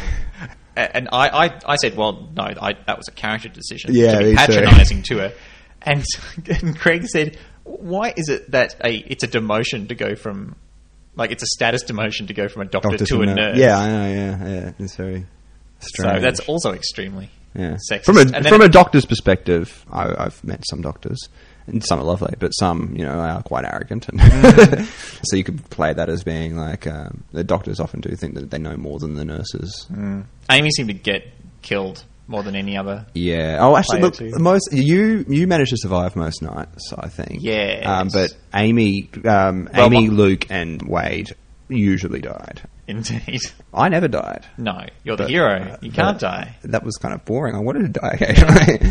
And I, I, I said, well, no, I, that was a character decision yeah, to be patronising to her. And, and Craig said, why is it that a it's a demotion to go from, like, it's a status demotion to go from a doctor, doctor to, to a nurse? nurse? Yeah, I know, yeah, yeah. It's very strange. So that's also extremely yeah. sexist. From a, from a doctor's perspective, I, I've met some doctors. And some are lovely, but some, you know, are quite arrogant. And mm. So you could play that as being like um, the doctors often do think that they know more than the nurses. Mm. Amy seemed to get killed more than any other. Yeah. Oh, actually, look, too. most you you managed to survive most nights, I think. Yeah. Um, but Amy, um, well, Amy, my- Luke, and Wade usually died. Indeed. I never died. No, you're but, the hero. You can't die. That was kind of boring. I wanted to die occasionally.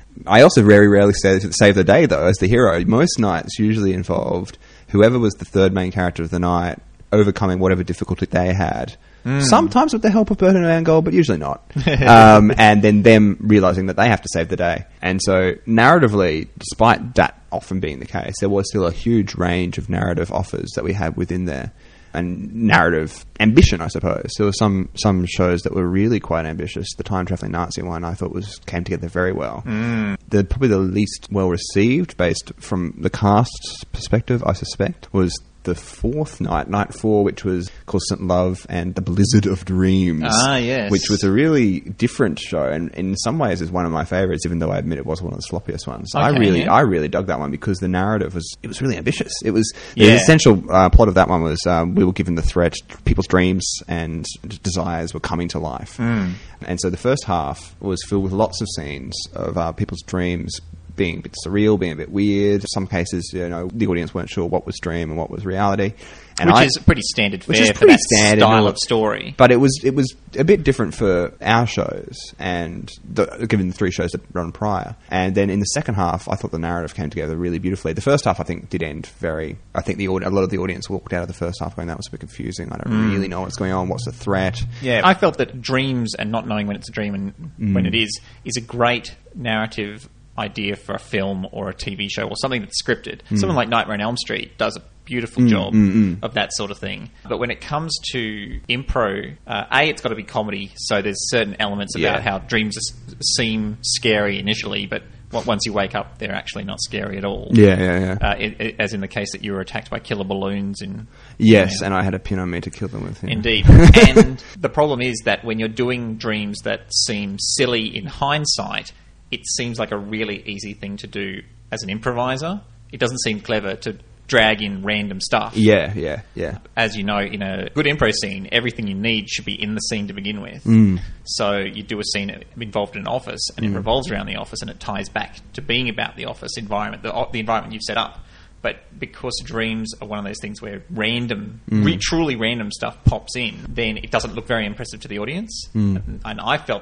I also very rarely save, save the day, though, as the hero. Most nights usually involved whoever was the third main character of the night overcoming whatever difficulty they had. Mm. Sometimes with the help of Bert and Van but usually not. um, and then them realising that they have to save the day. And so, narratively, despite that often being the case, there was still a huge range of narrative offers that we had within there. And narrative ambition, I suppose. There were some some shows that were really quite ambitious. The Time Traveling Nazi one, I thought, was came together very well. Mm. The probably the least well received, based from the cast's perspective, I suspect, was the fourth night, night four, which was called Saint Love and the Blizzard of Dreams. Ah, yes. Which was a really different show, and in some ways is one of my favourites, even though I admit it was one of the sloppiest ones. Okay, I really, yeah. I really dug that one because the narrative was, it was really ambitious. It was, the yeah. essential uh, plot of that one was um, we were given the threat, people's dreams and desires were coming to life. Mm. And so the first half was filled with lots of scenes of uh, people's dreams being a bit surreal, being a bit weird. In some cases, you know, the audience weren't sure what was dream and what was reality. And which I, is pretty standard fare which is for pretty that standard style of story. But it was it was a bit different for our shows, and the, given the three shows that run prior. And then in the second half, I thought the narrative came together really beautifully. The first half, I think, did end very... I think the a lot of the audience walked out of the first half going, that was a bit confusing. I don't mm. really know what's going on. What's the threat? Yeah, I felt that dreams and not knowing when it's a dream and mm. when it is, is a great narrative idea for a film or a T V show or something that's scripted. Mm. Something like Nightmare on Elm Street does a beautiful mm, job mm, mm. of that sort of thing. But when it comes to impro, uh, A, it's got to be comedy, so there's certain elements about yeah. how dreams seem scary initially, but once you wake up, they're actually not scary at all. Yeah, yeah, yeah. Uh, it, it, as in the case that you were attacked by killer balloons. In, yes, you know. and I had a pin on me to kill them with. Yeah. Indeed. And the problem is that when you're doing dreams that seem silly in hindsight, it seems like a really easy thing to do as an improviser. It doesn't seem clever to drag in random stuff. Yeah, yeah, yeah. As you know, in a good improv scene, everything you need should be in the scene to begin with. Mm. So you do a scene involved in an office, and mm. it revolves around the office, and it ties back to being about the office environment, the, the environment you've set up. But because dreams are one of those things where random, mm. re- truly random stuff pops in, then it doesn't look very impressive to the audience. Mm. And, and I felt that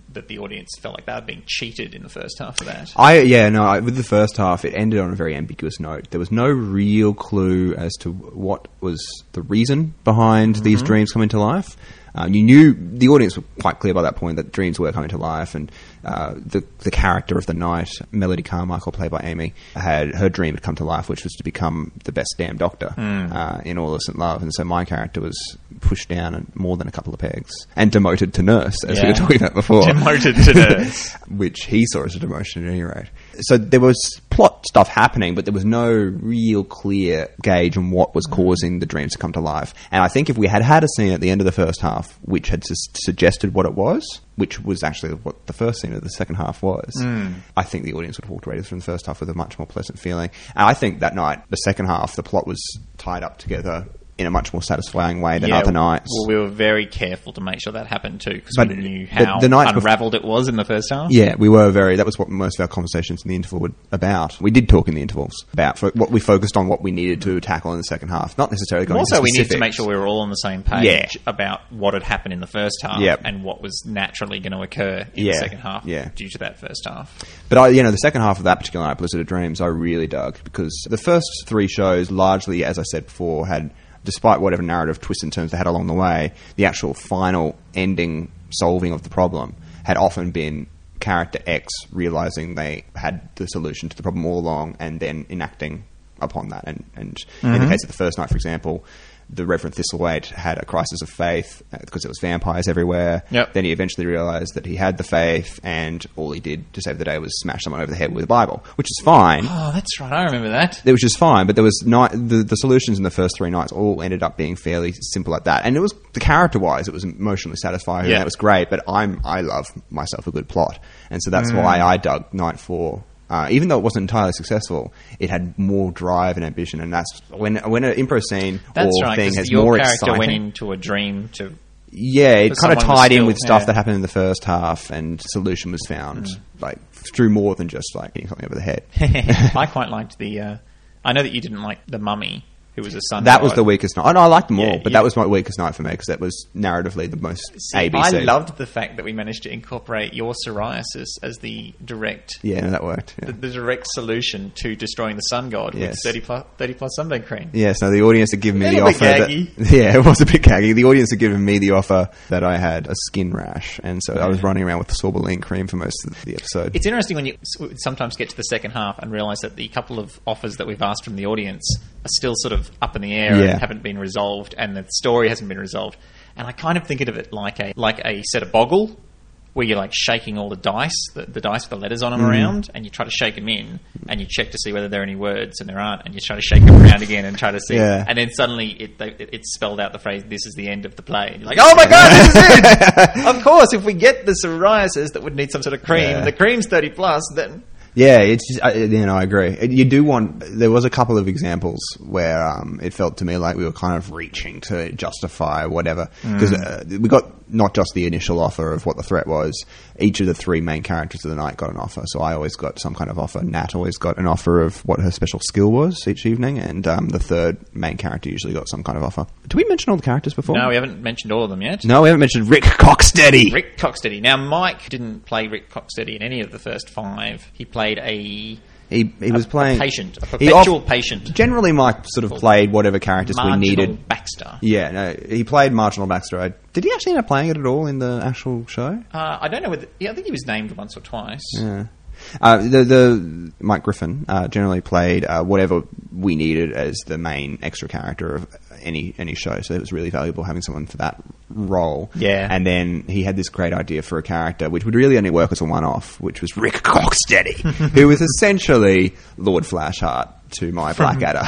that the audience felt like they were being cheated in the first half of that. I yeah no I, with the first half, it ended on a very ambiguous note. There was no real clue as to what was the reason behind mm-hmm. these dreams coming to life. Um, you knew, the audience were quite clear by that point that dreams were coming to life, and uh, the the character of the night, Melody Carmichael, played by Amy, had her dream had come to life, which was to become the best damn doctor mm. uh, in All Illicit Love. And so my character was pushed down and more than a couple of pegs and demoted to nurse, as yeah. we were talking about before. Demoted to nurse. Which he saw as a demotion at any rate. So there was plot stuff happening, but there was no real clear gauge on what was causing the dreams to come to life. And I think if we had had a scene at the end of the first half which had su- suggested what it was, which was actually what the first scene of the second half was, mm. I think the audience would have walked away from the first half with a much more pleasant feeling. And I think that night, the second half, the plot was tied up together in a much more satisfying way than yeah, other nights. Well, we were very careful to make sure that happened too, because we knew how the, the unravelled before, it was in the first half. Yeah, we were very... That was what most of our conversations in the interval were about. We did talk in the intervals about for what we focused on, what we needed to tackle in the second half, not necessarily going also, into we specifics. needed to make sure we were all on the same page yeah. about what had happened in the first half yep. and what was naturally going to occur in yeah. the second half yeah. due to that first half. But I, you know, the second half of that particular night, Blizzard of Dreams, I really dug, because the first three shows largely, as I said before, had... despite whatever narrative twists and turns they had along the way, the actual final ending solving of the problem had often been character X realising they had the solution to the problem all along and then enacting upon that. And, and mm-hmm. in the case of the first night, for example, the Reverend Thistlethwaite had a crisis of faith because there was vampires everywhere. Yep. Then he eventually realised that he had the faith, and all he did to save the day was smash someone over the head with a Bible, which is fine. Oh, that's right. I remember that. Which is fine, but there was night, the, the solutions in the first three nights all ended up being fairly simple like that. And it was, the character-wise, it was emotionally satisfying, yeah. and that was great, but I'm, I love myself a good plot. And so that's mm. why I dug Night four. Uh, even though it wasn't entirely successful, it had more drive and ambition, and that's when when an improv scene that's or right, thing has your more character exciting. Went into a dream to yeah, it kind of tied still, in with stuff yeah. that happened in the first half, and solution was found mm. like through more than just like hitting something over the head. I quite liked the. Uh, I know that you didn't like the Mummy. Who was a sun That god. was the weakest night. Oh, no, I liked them all, yeah, but yeah. that was my weakest night for me because that was narratively the most See, A B C. I loved the fact that we managed to incorporate your psoriasis as the direct, yeah, no, that worked. Yeah. The, the direct solution to destroying the sun god yes. with thirty plus, thirty plus sunburn cream. Yes, no, the audience had given me the bit offer. That, yeah, it was a bit gaggy. The audience had given me the offer that I had a skin rash, and so yeah. I was running around with the Sorbolene cream for most of the episode. It's interesting when you sometimes get to the second half and realise that the couple of offers that we've asked from the audience are still sort of up in the air yeah. and haven't been resolved, and the story hasn't been resolved. And I kind of think of it like a like a set of Boggle, where you're like shaking all the dice, the, the dice with the letters on them mm. around, and you try to shake them in, and you check to see whether there are any words, and there aren't, and you try to shake them around again and try to see, yeah. and then suddenly it, they, it it's spelled out the phrase, "This is the end of the play." And you're like, "Oh my god, this is it!" Of course, if we get the psoriasis that would need some sort of cream, yeah. the cream's thirty plus, then. Yeah, it's just, I, you know, I agree. You do want... There was a couple of examples where um, it felt to me like we were kind of reaching to justify whatever. Because mm. uh, we got not just the initial offer of what the threat was. Each of the three main characters of the night got an offer. So I always got some kind of offer. Nat always got an offer of what her special skill was each evening. And um, the third main character usually got some kind of offer. Did we mention all the characters before? No, we haven't mentioned all of them yet. No, we haven't mentioned Rick Cocksteady. Rick Cocksteady. Now, Mike didn't play Rick Cocksteady in any of the first five. He played a... He he was a, playing... A patient. A perpetual off, patient. Generally, Mike sort of played whatever characters Marginal we needed. Baxter. Yeah, no, he played Marginal Baxter. I, did he actually end up playing it at all in the actual show? Uh, I don't know whether... Yeah, I think he was named once or twice. Yeah. Uh, the, the Mike Griffin uh, generally played uh, whatever we needed as the main extra character of any any show, so it was really valuable having someone for that role. Yeah. And then he had this great idea for a character which would really only work as a one-off, which was Rick Cocksteady, who was essentially Lord Flashheart to my Blackadder.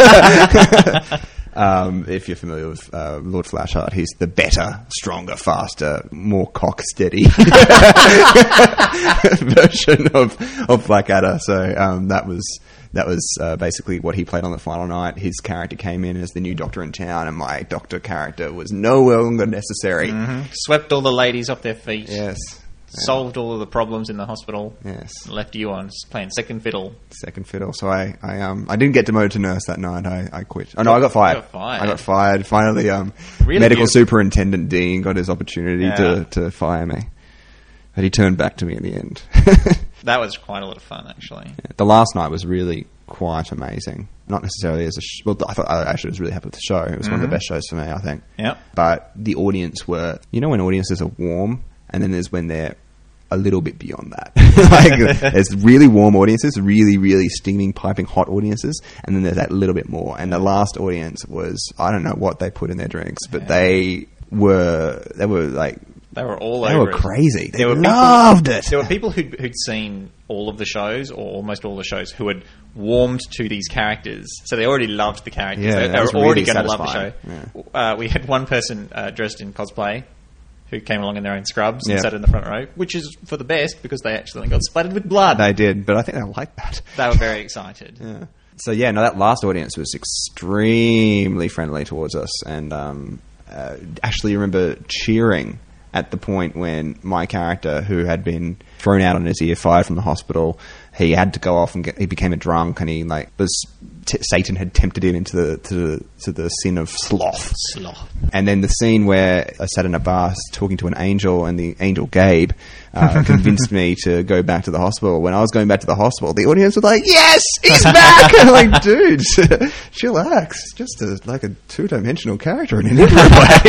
Um, if you're familiar with uh, Lord Flashheart, he's the better, stronger, faster, more cock-steady version of, of Blackadder. So um, that was that was uh, basically what he played on the final night. His character came in as the new doctor in town, and my doctor character was no longer necessary. Mm-hmm. Swept all the ladies off their feet. Yes. Solved all of the problems in the hospital. Yes. Left you on playing second fiddle. Second fiddle. So I, I um I didn't get demoted to nurse that night. I, I quit. Oh no, I got fired. You got fired. I got fired. Finally, um, really medical beautiful. superintendent Dean got his opportunity yeah. to, to fire me. But he turned back to me in the end. That was quite a lot of fun, actually. Yeah, the last night was really quite amazing. Not necessarily as a... Sh- well, I thought I actually was really happy with the show. It was mm-hmm. one of the best shows for me, I think. Yep. But the audience were... You know when audiences are warm, and then there's when they're a little bit beyond that. Like, there's really warm audiences, really, really steaming, piping hot audiences, and then there's that little bit more. And the last audience was... I don't know what they put in their drinks, but yeah. they were... They were like... They were all they over were it. crazy. They there were loved people, it. There were people who'd, who'd seen all of the shows, or almost all the shows, who had warmed to these characters. So they already loved the characters. Yeah, they, they were really already going to love the satisfying. show. Yeah. Uh, we had one person uh, dressed in cosplay who came along in their own scrubs and yeah. sat in the front row, which is for the best because they actually got splattered with blood. They did, but I think they liked that. They were very excited. Yeah. So yeah, no, that last audience was extremely friendly towards us, and um, uh, actually remember cheering at the point when my character, who had been thrown out on his ear, fired from the hospital, he had to go off and get, he became a drunk, and he like was t- Satan had tempted him into the to the to the sin of sloth. Sloth. And then the scene where I sat in a bar talking to an angel, and the angel Gabe uh, convinced me to go back to the hospital. When I was going back to the hospital, the audience was like, "Yes, he's back!" I'm like, dude, chillax. It's just a, like a two-dimensional character in an interim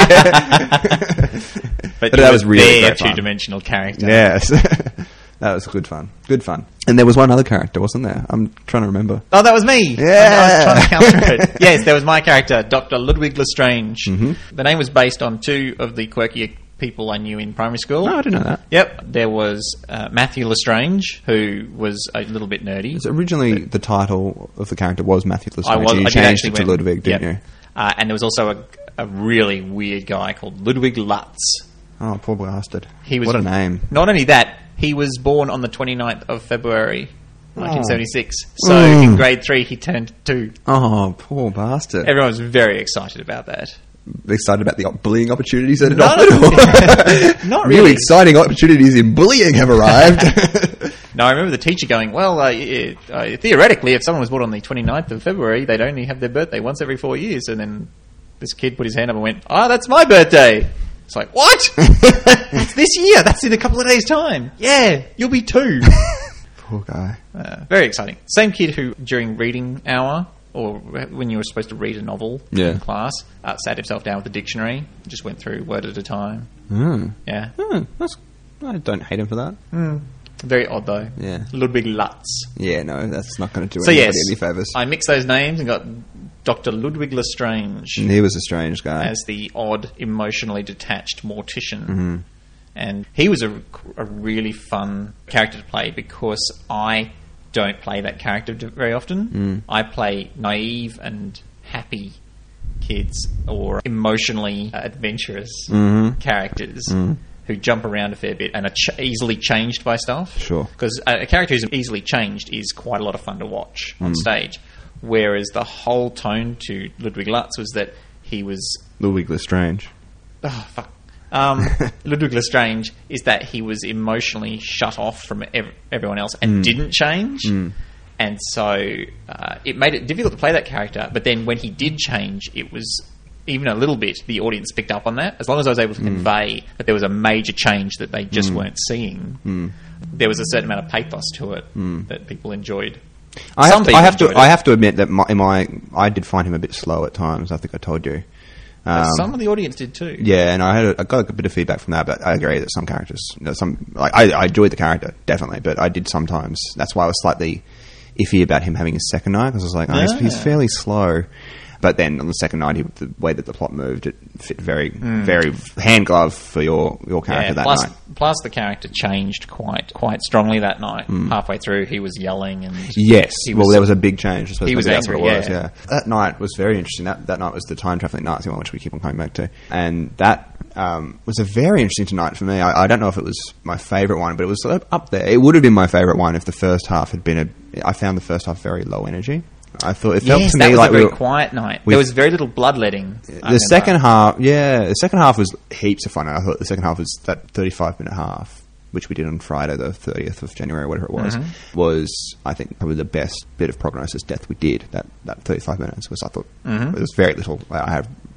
way. But, but that was really great fun. Two-dimensional character. Yes. That was good fun. Good fun. And there was one other character, wasn't there? I'm trying to remember. Oh, that was me. Yeah. I, I was trying to counter it. Yes, there was my character, Doctor Ludwig Lestrange. Mm-hmm. The name was based on two of the quirkier people I knew in primary school. No, I didn't know that. Yep. There was uh, Matthew Lestrange, who was a little bit nerdy. So originally, the title of the character was Matthew Lestrange. I was, you I changed it to went, Ludwig, didn't yep. you? Uh, and there was also a, a really weird guy called Ludwig Lutz. Oh, poor bastard. He was what a name. Not only that, he was born on the twenty-ninth of February, nineteen seventy-six. Oh. So mm. in grade three, he turned two. Oh, poor bastard. Everyone was very excited about that. Excited about the bullying opportunities that it not, offered? Not really. New exciting opportunities in bullying have arrived. No, I remember the teacher going, well, uh, it, uh, theoretically, if someone was born on the twenty-ninth of February, they'd only have their birthday once every four years. And then this kid put his hand up and went, oh, that's my birthday. It's like, what? That's this year. That's in a couple of days' time. Yeah, you'll be two. Poor guy. Uh, very exciting. Same kid who, during reading hour, or when you were supposed to read a novel yeah. in class, uh, sat himself down with the dictionary, just went through word at a time. Mm. Yeah. Mm, that's, I don't hate him for that. Mm. Very odd, though. Yeah. Ludwig Lutz. Yeah, no, that's not going to do so anybody yes, any favours. I mixed those names and got Doctor Ludwig Lestrange. And he was a strange guy. As the odd, emotionally detached mortician. Mm-hmm. And he was a, a really fun character to play because I don't play that character very often. Mm. I play naive and happy kids or emotionally adventurous mm-hmm. characters mm. who jump around a fair bit and are ch- easily changed by stuff. Sure. Because a, a character who's easily changed is quite a lot of fun to watch mm. on stage. Whereas the whole tone to Ludwig Lutz was that he was... Ludwig Lestrange. Oh, fuck. Um, Ludwig Lestrange is that he was emotionally shut off from ev- everyone else and mm. didn't change. Mm. And so uh, it made it difficult to play that character. But then when he did change, it was even a little bit, the audience picked up on that. As long as I was able to mm. convey that there was a major change that they just mm. weren't seeing, mm. there was a certain amount of pathos to it mm. that people enjoyed. I Some have to, I have to, it. I have to admit that my, my, I did find him a bit slow at times. I think I told you. Um, some of the audience did too. Yeah, and I had a, I got a bit of feedback from that, but I agree that some characters, you know, some like I, I enjoyed the character definitely, but I did sometimes. That's why I was slightly iffy about him having his second night because I was like, oh, yeah. he's, he's fairly slow. But then on the second night, he, the way that the plot moved, it fit very, mm. very hand glove for your, your character yeah, that plus, night. Plus, the character changed quite quite strongly that night. Mm. Halfway through, he was yelling and yes, he well, was, there was a big change. I he was that's angry. What it was, yeah. yeah, that night was very interesting. That that night was the time traveling Nazi one, which we keep on coming back to, and that um, was a very interesting night for me. I, I don't know if it was my favourite one, but it was up there. It would have been my favourite one if the first half had been a. I found the first half very low energy. I thought it felt yes, to that me was like a very we were, quiet night. There was very little bloodletting. The second half, yeah, the second half was heaps of fun. I thought the second half was that thirty-five minute half, which we did on Friday, the thirtieth of January, whatever it was, mm-hmm. was I think probably the best bit of Prognosis Death we did. That that thirty-five minutes was I thought mm-hmm. there was very little. I have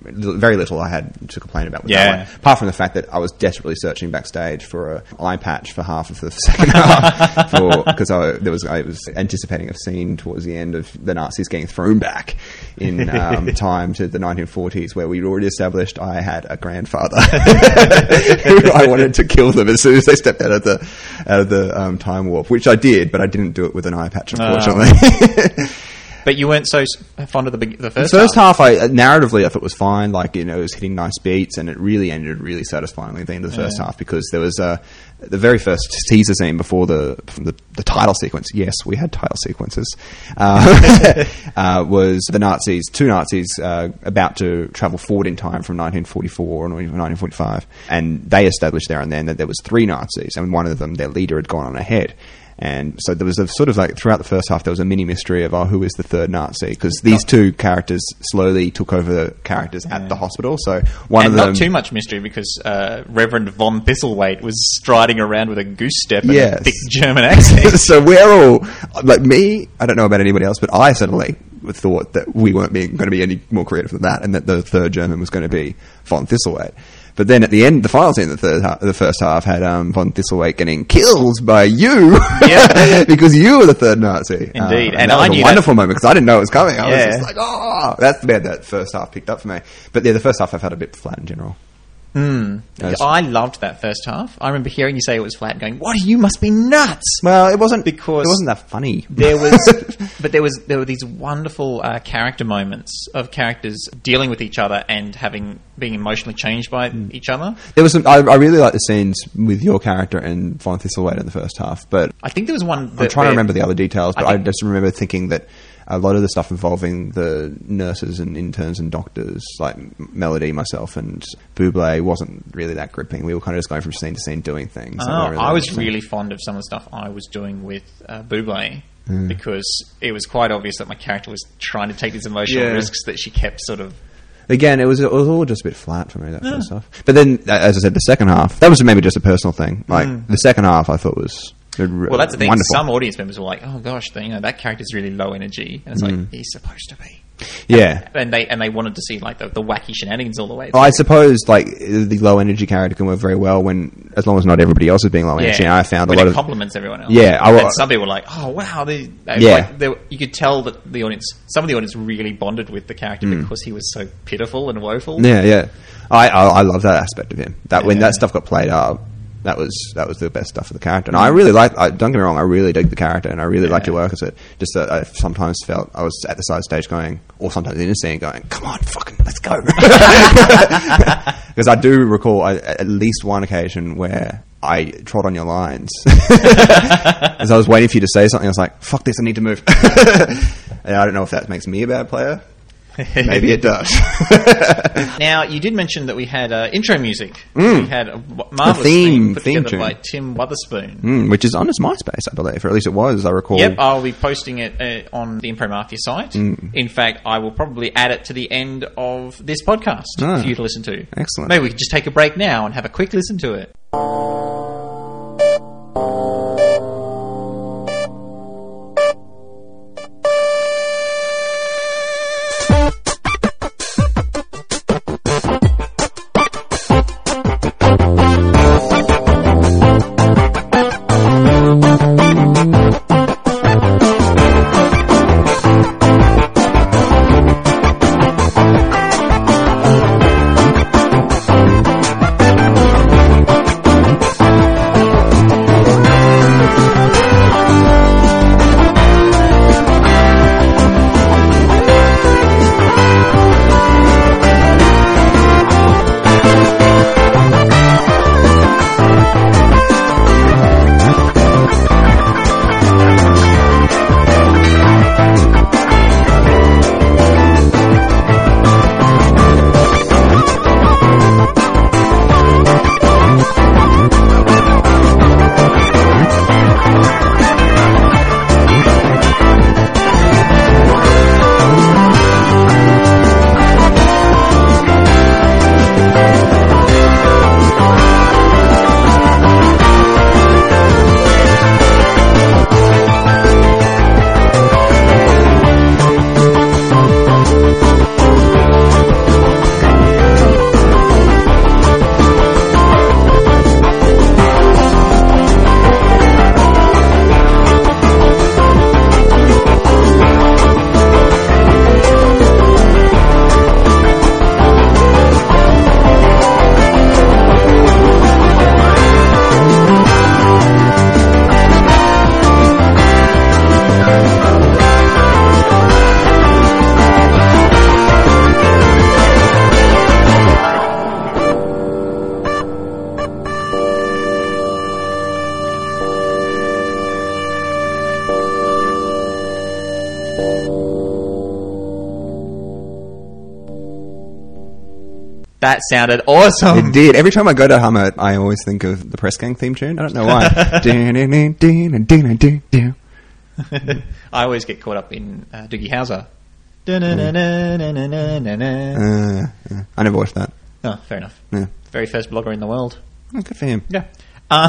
very little I had to complain about with Yeah. that one. Apart from the fact that I was desperately searching backstage for a eye patch for half of the second half, because I there was I was anticipating a scene towards the end of the Nazis getting thrown back in um, time to the nineteen forties, where we'd already established I had a grandfather who I wanted to kill them as soon as they stepped out of the out of the um, time warp, which I did, but I didn't do it with an eye patch, unfortunately. Oh. But you weren't so fond of the, the first the first half. half. I uh, narratively, I thought was fine. Like, you know, it was hitting nice beats, and it really ended really satisfyingly at the end of the Yeah. first half, because there was uh, the very first teaser scene before the the, the title sequence. Yes, we had title sequences. Uh, uh, was the Nazis, two Nazis, uh, about to travel forward in time from nineteen forty-four or nineteen forty-five, and they established there and then that there was three Nazis, and one of them, their leader, had gone on ahead. And so there was a sort of like, throughout the first half, there was a mini mystery of, oh, who is the third Nazi? Because these two characters slowly took over the characters yeah. at the hospital. So one and of them, not too much mystery, because uh, Reverend von Thistlethwaite was striding around with a goose step and yes. a thick German accent. So we're all, like me, I don't know about anybody else, but I certainly thought that we weren't being, going to be any more creative than that, and that the third German was going to be von Thistlethwaite. But then at the end, the final scene of the third half, the first half had um, von Thistlethwaite getting killed by you, yeah. because you were the third Nazi. Indeed, um, and, and that I was knew a wonderful that. moment, because I didn't know it was coming. I yeah. was just like, oh, that's the bit that first half picked up for me. But yeah, the first half I felt a bit flat in general. Mm. Was, I loved that first half. I remember hearing you say it was flat, and going, "What? You must be nuts!" Well, it wasn't because it wasn't that funny. There was, but there was there were these wonderful uh, character moments of characters dealing with each other and having being emotionally changed by mm. each other. There was some, I, I really like the scenes with your character and von Thistlethwaite in the first half, but I think there was one. That I'm trying to remember the other details, but I, I, I just remember thinking that a lot of the stuff involving the nurses and interns and doctors, like Melody, myself, and Bublé, wasn't really that gripping. We were kind of just going from scene to scene doing things. Oh, really I was really fond of some of the stuff I was doing with uh, Bublé, mm. because it was quite obvious that my character was trying to take these emotional yeah. risks that she kept sort of... Again, it was it was all just a bit flat for me, that yeah. sort of stuff. But then, as I said, the second half, that was maybe just a personal thing. Like, mm. the second half I thought was... Well, that's the thing. Wonderful. Some audience members were like, "Oh gosh, you know that character's really low energy," and it's mm. like he's supposed to be. Yeah, and, and they and they wanted to see like the, the wacky shenanigans all the way. Well, I suppose like the low energy character can work very well when, as long as not everybody else is being low yeah. energy. And I found when a lot it of compliments everyone else. Yeah, I, and some people were like, "Oh wow," they, they yeah, like, they, you could tell that the audience, some of the audience, really bonded with the character mm. because he was so pitiful and woeful. Yeah, yeah, I I, I love that aspect of him. That yeah. when that stuff got played up. That was that was the best stuff for the character, and I really like. I, don't get me wrong, I really dig the character, and I really yeah. like to work as it. Just that I sometimes felt I was at the side stage going, or sometimes in a scene going, "Come on, fucking, let's go!" Because I do recall I, at least one occasion where I trod on your lines as I was waiting for you to say something. I was like, "Fuck this, I need to move." And I don't know if that makes me a bad player. Maybe it does. Now, you did mention that we had uh, intro music. Mm. We had a marvelous a theme, theme put theme together tune. by Tim Wotherspoon. Mm, which is on his MySpace, I believe, or at least it was, I recall. Yep, I'll be posting it uh, on the Impro Mafia site. Mm. In fact, I will probably add it to the end of this podcast oh, for you to listen to. Excellent. Maybe we could just take a break now and have a quick listen to it. That sounded awesome. It did. Every time I go to hum it, I always think of the Press Gang theme tune. I don't know why. I always get caught up in uh, Doogie Howser. Uh, uh, I never watched that. Oh, fair enough. Yeah. Very first blogger in the world. Oh, good for him. Yeah. Um,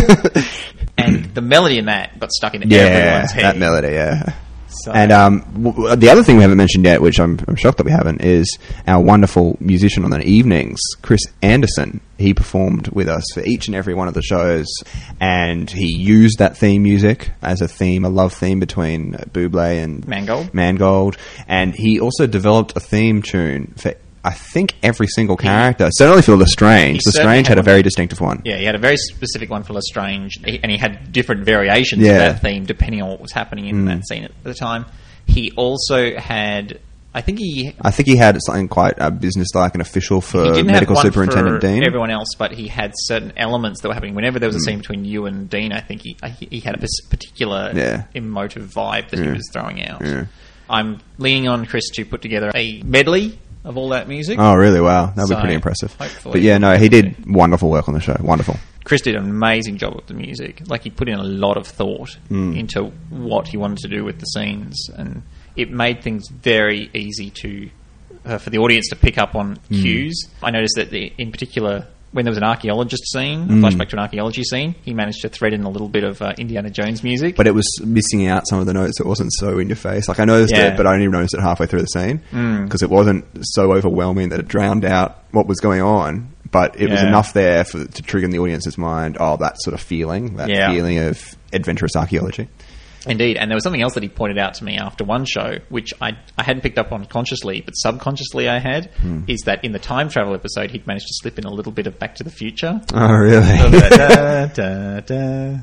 and the melody in that got stuck in Yeah, everyone's head. that melody, yeah. So, And um, w- the other thing we haven't mentioned yet, which I'm, I'm shocked that we haven't, is our wonderful musician on the evenings, Chris Anderson. He performed with us for each and every one of the shows, and he used that theme music as a theme, a love theme between Bublé and Mangold. Mangold. And he also developed a theme tune for, I think, every single character. Certainly for Lestrange. Lestrange had, had a very distinctive one. Yeah, he had a very specific one for Lestrange, and he had different variations Yeah. of that theme depending on what was happening in Mm. that scene at the time. He also had, I think he... I think he had something quite uh, business-like and official for He didn't Medical have one Superintendent for Dean. everyone else, but he had certain elements that were happening. Whenever there was a Mm. scene between you and Dean, I think he he he had a pers- particular Yeah. emotive vibe that he Yeah. was throwing out. Yeah. I'm leaning on Chris to put together a medley of all that music. Oh, really? Wow. That would So, be pretty impressive. hopefully- But yeah, no, he did wonderful work on the show. Wonderful. Chris did an amazing job with the music. Like, he put in a lot of thought Mm. into what he wanted to do with the scenes, and it made things very easy to uh, for the audience to pick up on Mm. cues. I noticed that the, in particular, when there was an archaeologist scene, Mm. a flashback to an archaeology scene, he managed to thread in a little bit of uh, Indiana Jones music. But it was missing out some of the notes. It wasn't so in your face. Like, I noticed Yeah. it, but I only noticed it halfway through the scene. Mm. Because it wasn't so overwhelming that it drowned out what was going on. But it was Yeah. enough there for, to trigger in the audience's mind, oh, that sort of feeling, that Yeah. feeling of adventurous archaeology. Indeed, and there was something else that he pointed out to me after one show, which I, I hadn't picked up on consciously, but subconsciously I had, Hmm. is that in the time travel episode, he'd managed to slip in a little bit of Back to the Future. Oh, really? Da, da, da.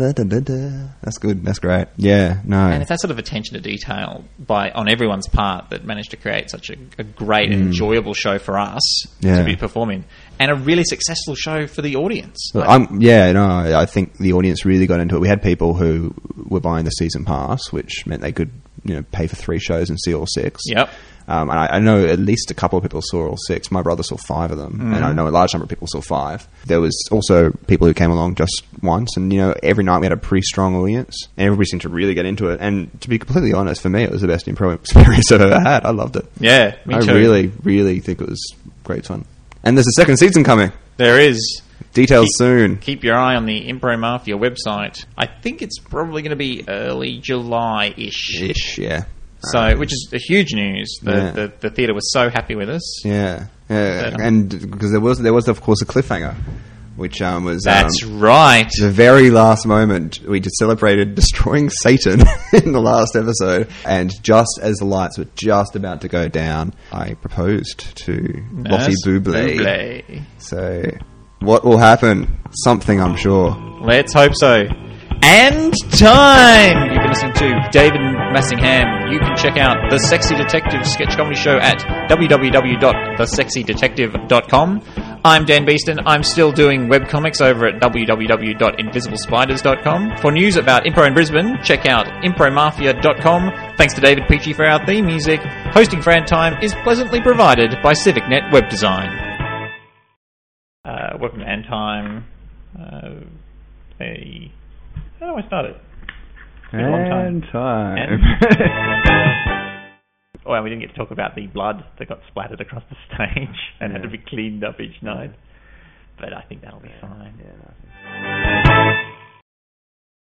That's good. That's great. Yeah, no. And it's that sort of attention to detail by on everyone's part that managed to create such a, a great and enjoyable show for us Yeah. to be performing, and a really successful show for the audience. Well, Like, I'm, yeah, no, I think the audience really got into it. We had people who were buying the season pass, which meant they could, you know, pay for three shows and see all six. Yep. Um, and I, I know at least a couple of people saw all six. My brother saw five of them, and I know a large number of people saw five. There was also people who came along just once, and you know, every night we had a pretty strong audience, and everybody seemed to really get into it. And to be completely honest, for me, it was the best improv experience I've ever had. I loved it. yeah, me I too. really, really think it was great fun. And there's a second season coming. There is. Details Keep- soon. Keep your eye on the Impro Mafia website. I think it's probably going to be early July-ish. Ish, yeah. So, which is a huge news. The, Yeah. the, the theatre was so happy with us. Yeah, yeah, But, um, and because there was there was of course a cliffhanger, which um, was That's um, right. the very last moment. We just celebrated destroying Satan in the last episode, and just as the lights were just about to go down, I proposed to Lottie Nurse Bublé. Bublé. So, what will happen? Something, I'm sure. Let's hope so. And time! You've been listening to David Massingham. You can check out The Sexy Detective sketch comedy show at w w w dot the sexy detective dot com. I'm Dan Beeston. I'm still doing webcomics over at w w w dot invisible spiders dot com. For news about Impro in Brisbane, check out impro mafia dot com. Thanks to David Peachy for our theme music. Hosting for Antime is pleasantly provided by CivicNet Web Design. Uh, welcome to Antime. Uh, a... How do I start it? It's been a long time. time. And- Oh, and we didn't get to talk about the blood that got splattered across the stage and had to be cleaned up each night. But I think that'll be fine. Yeah, no, I think-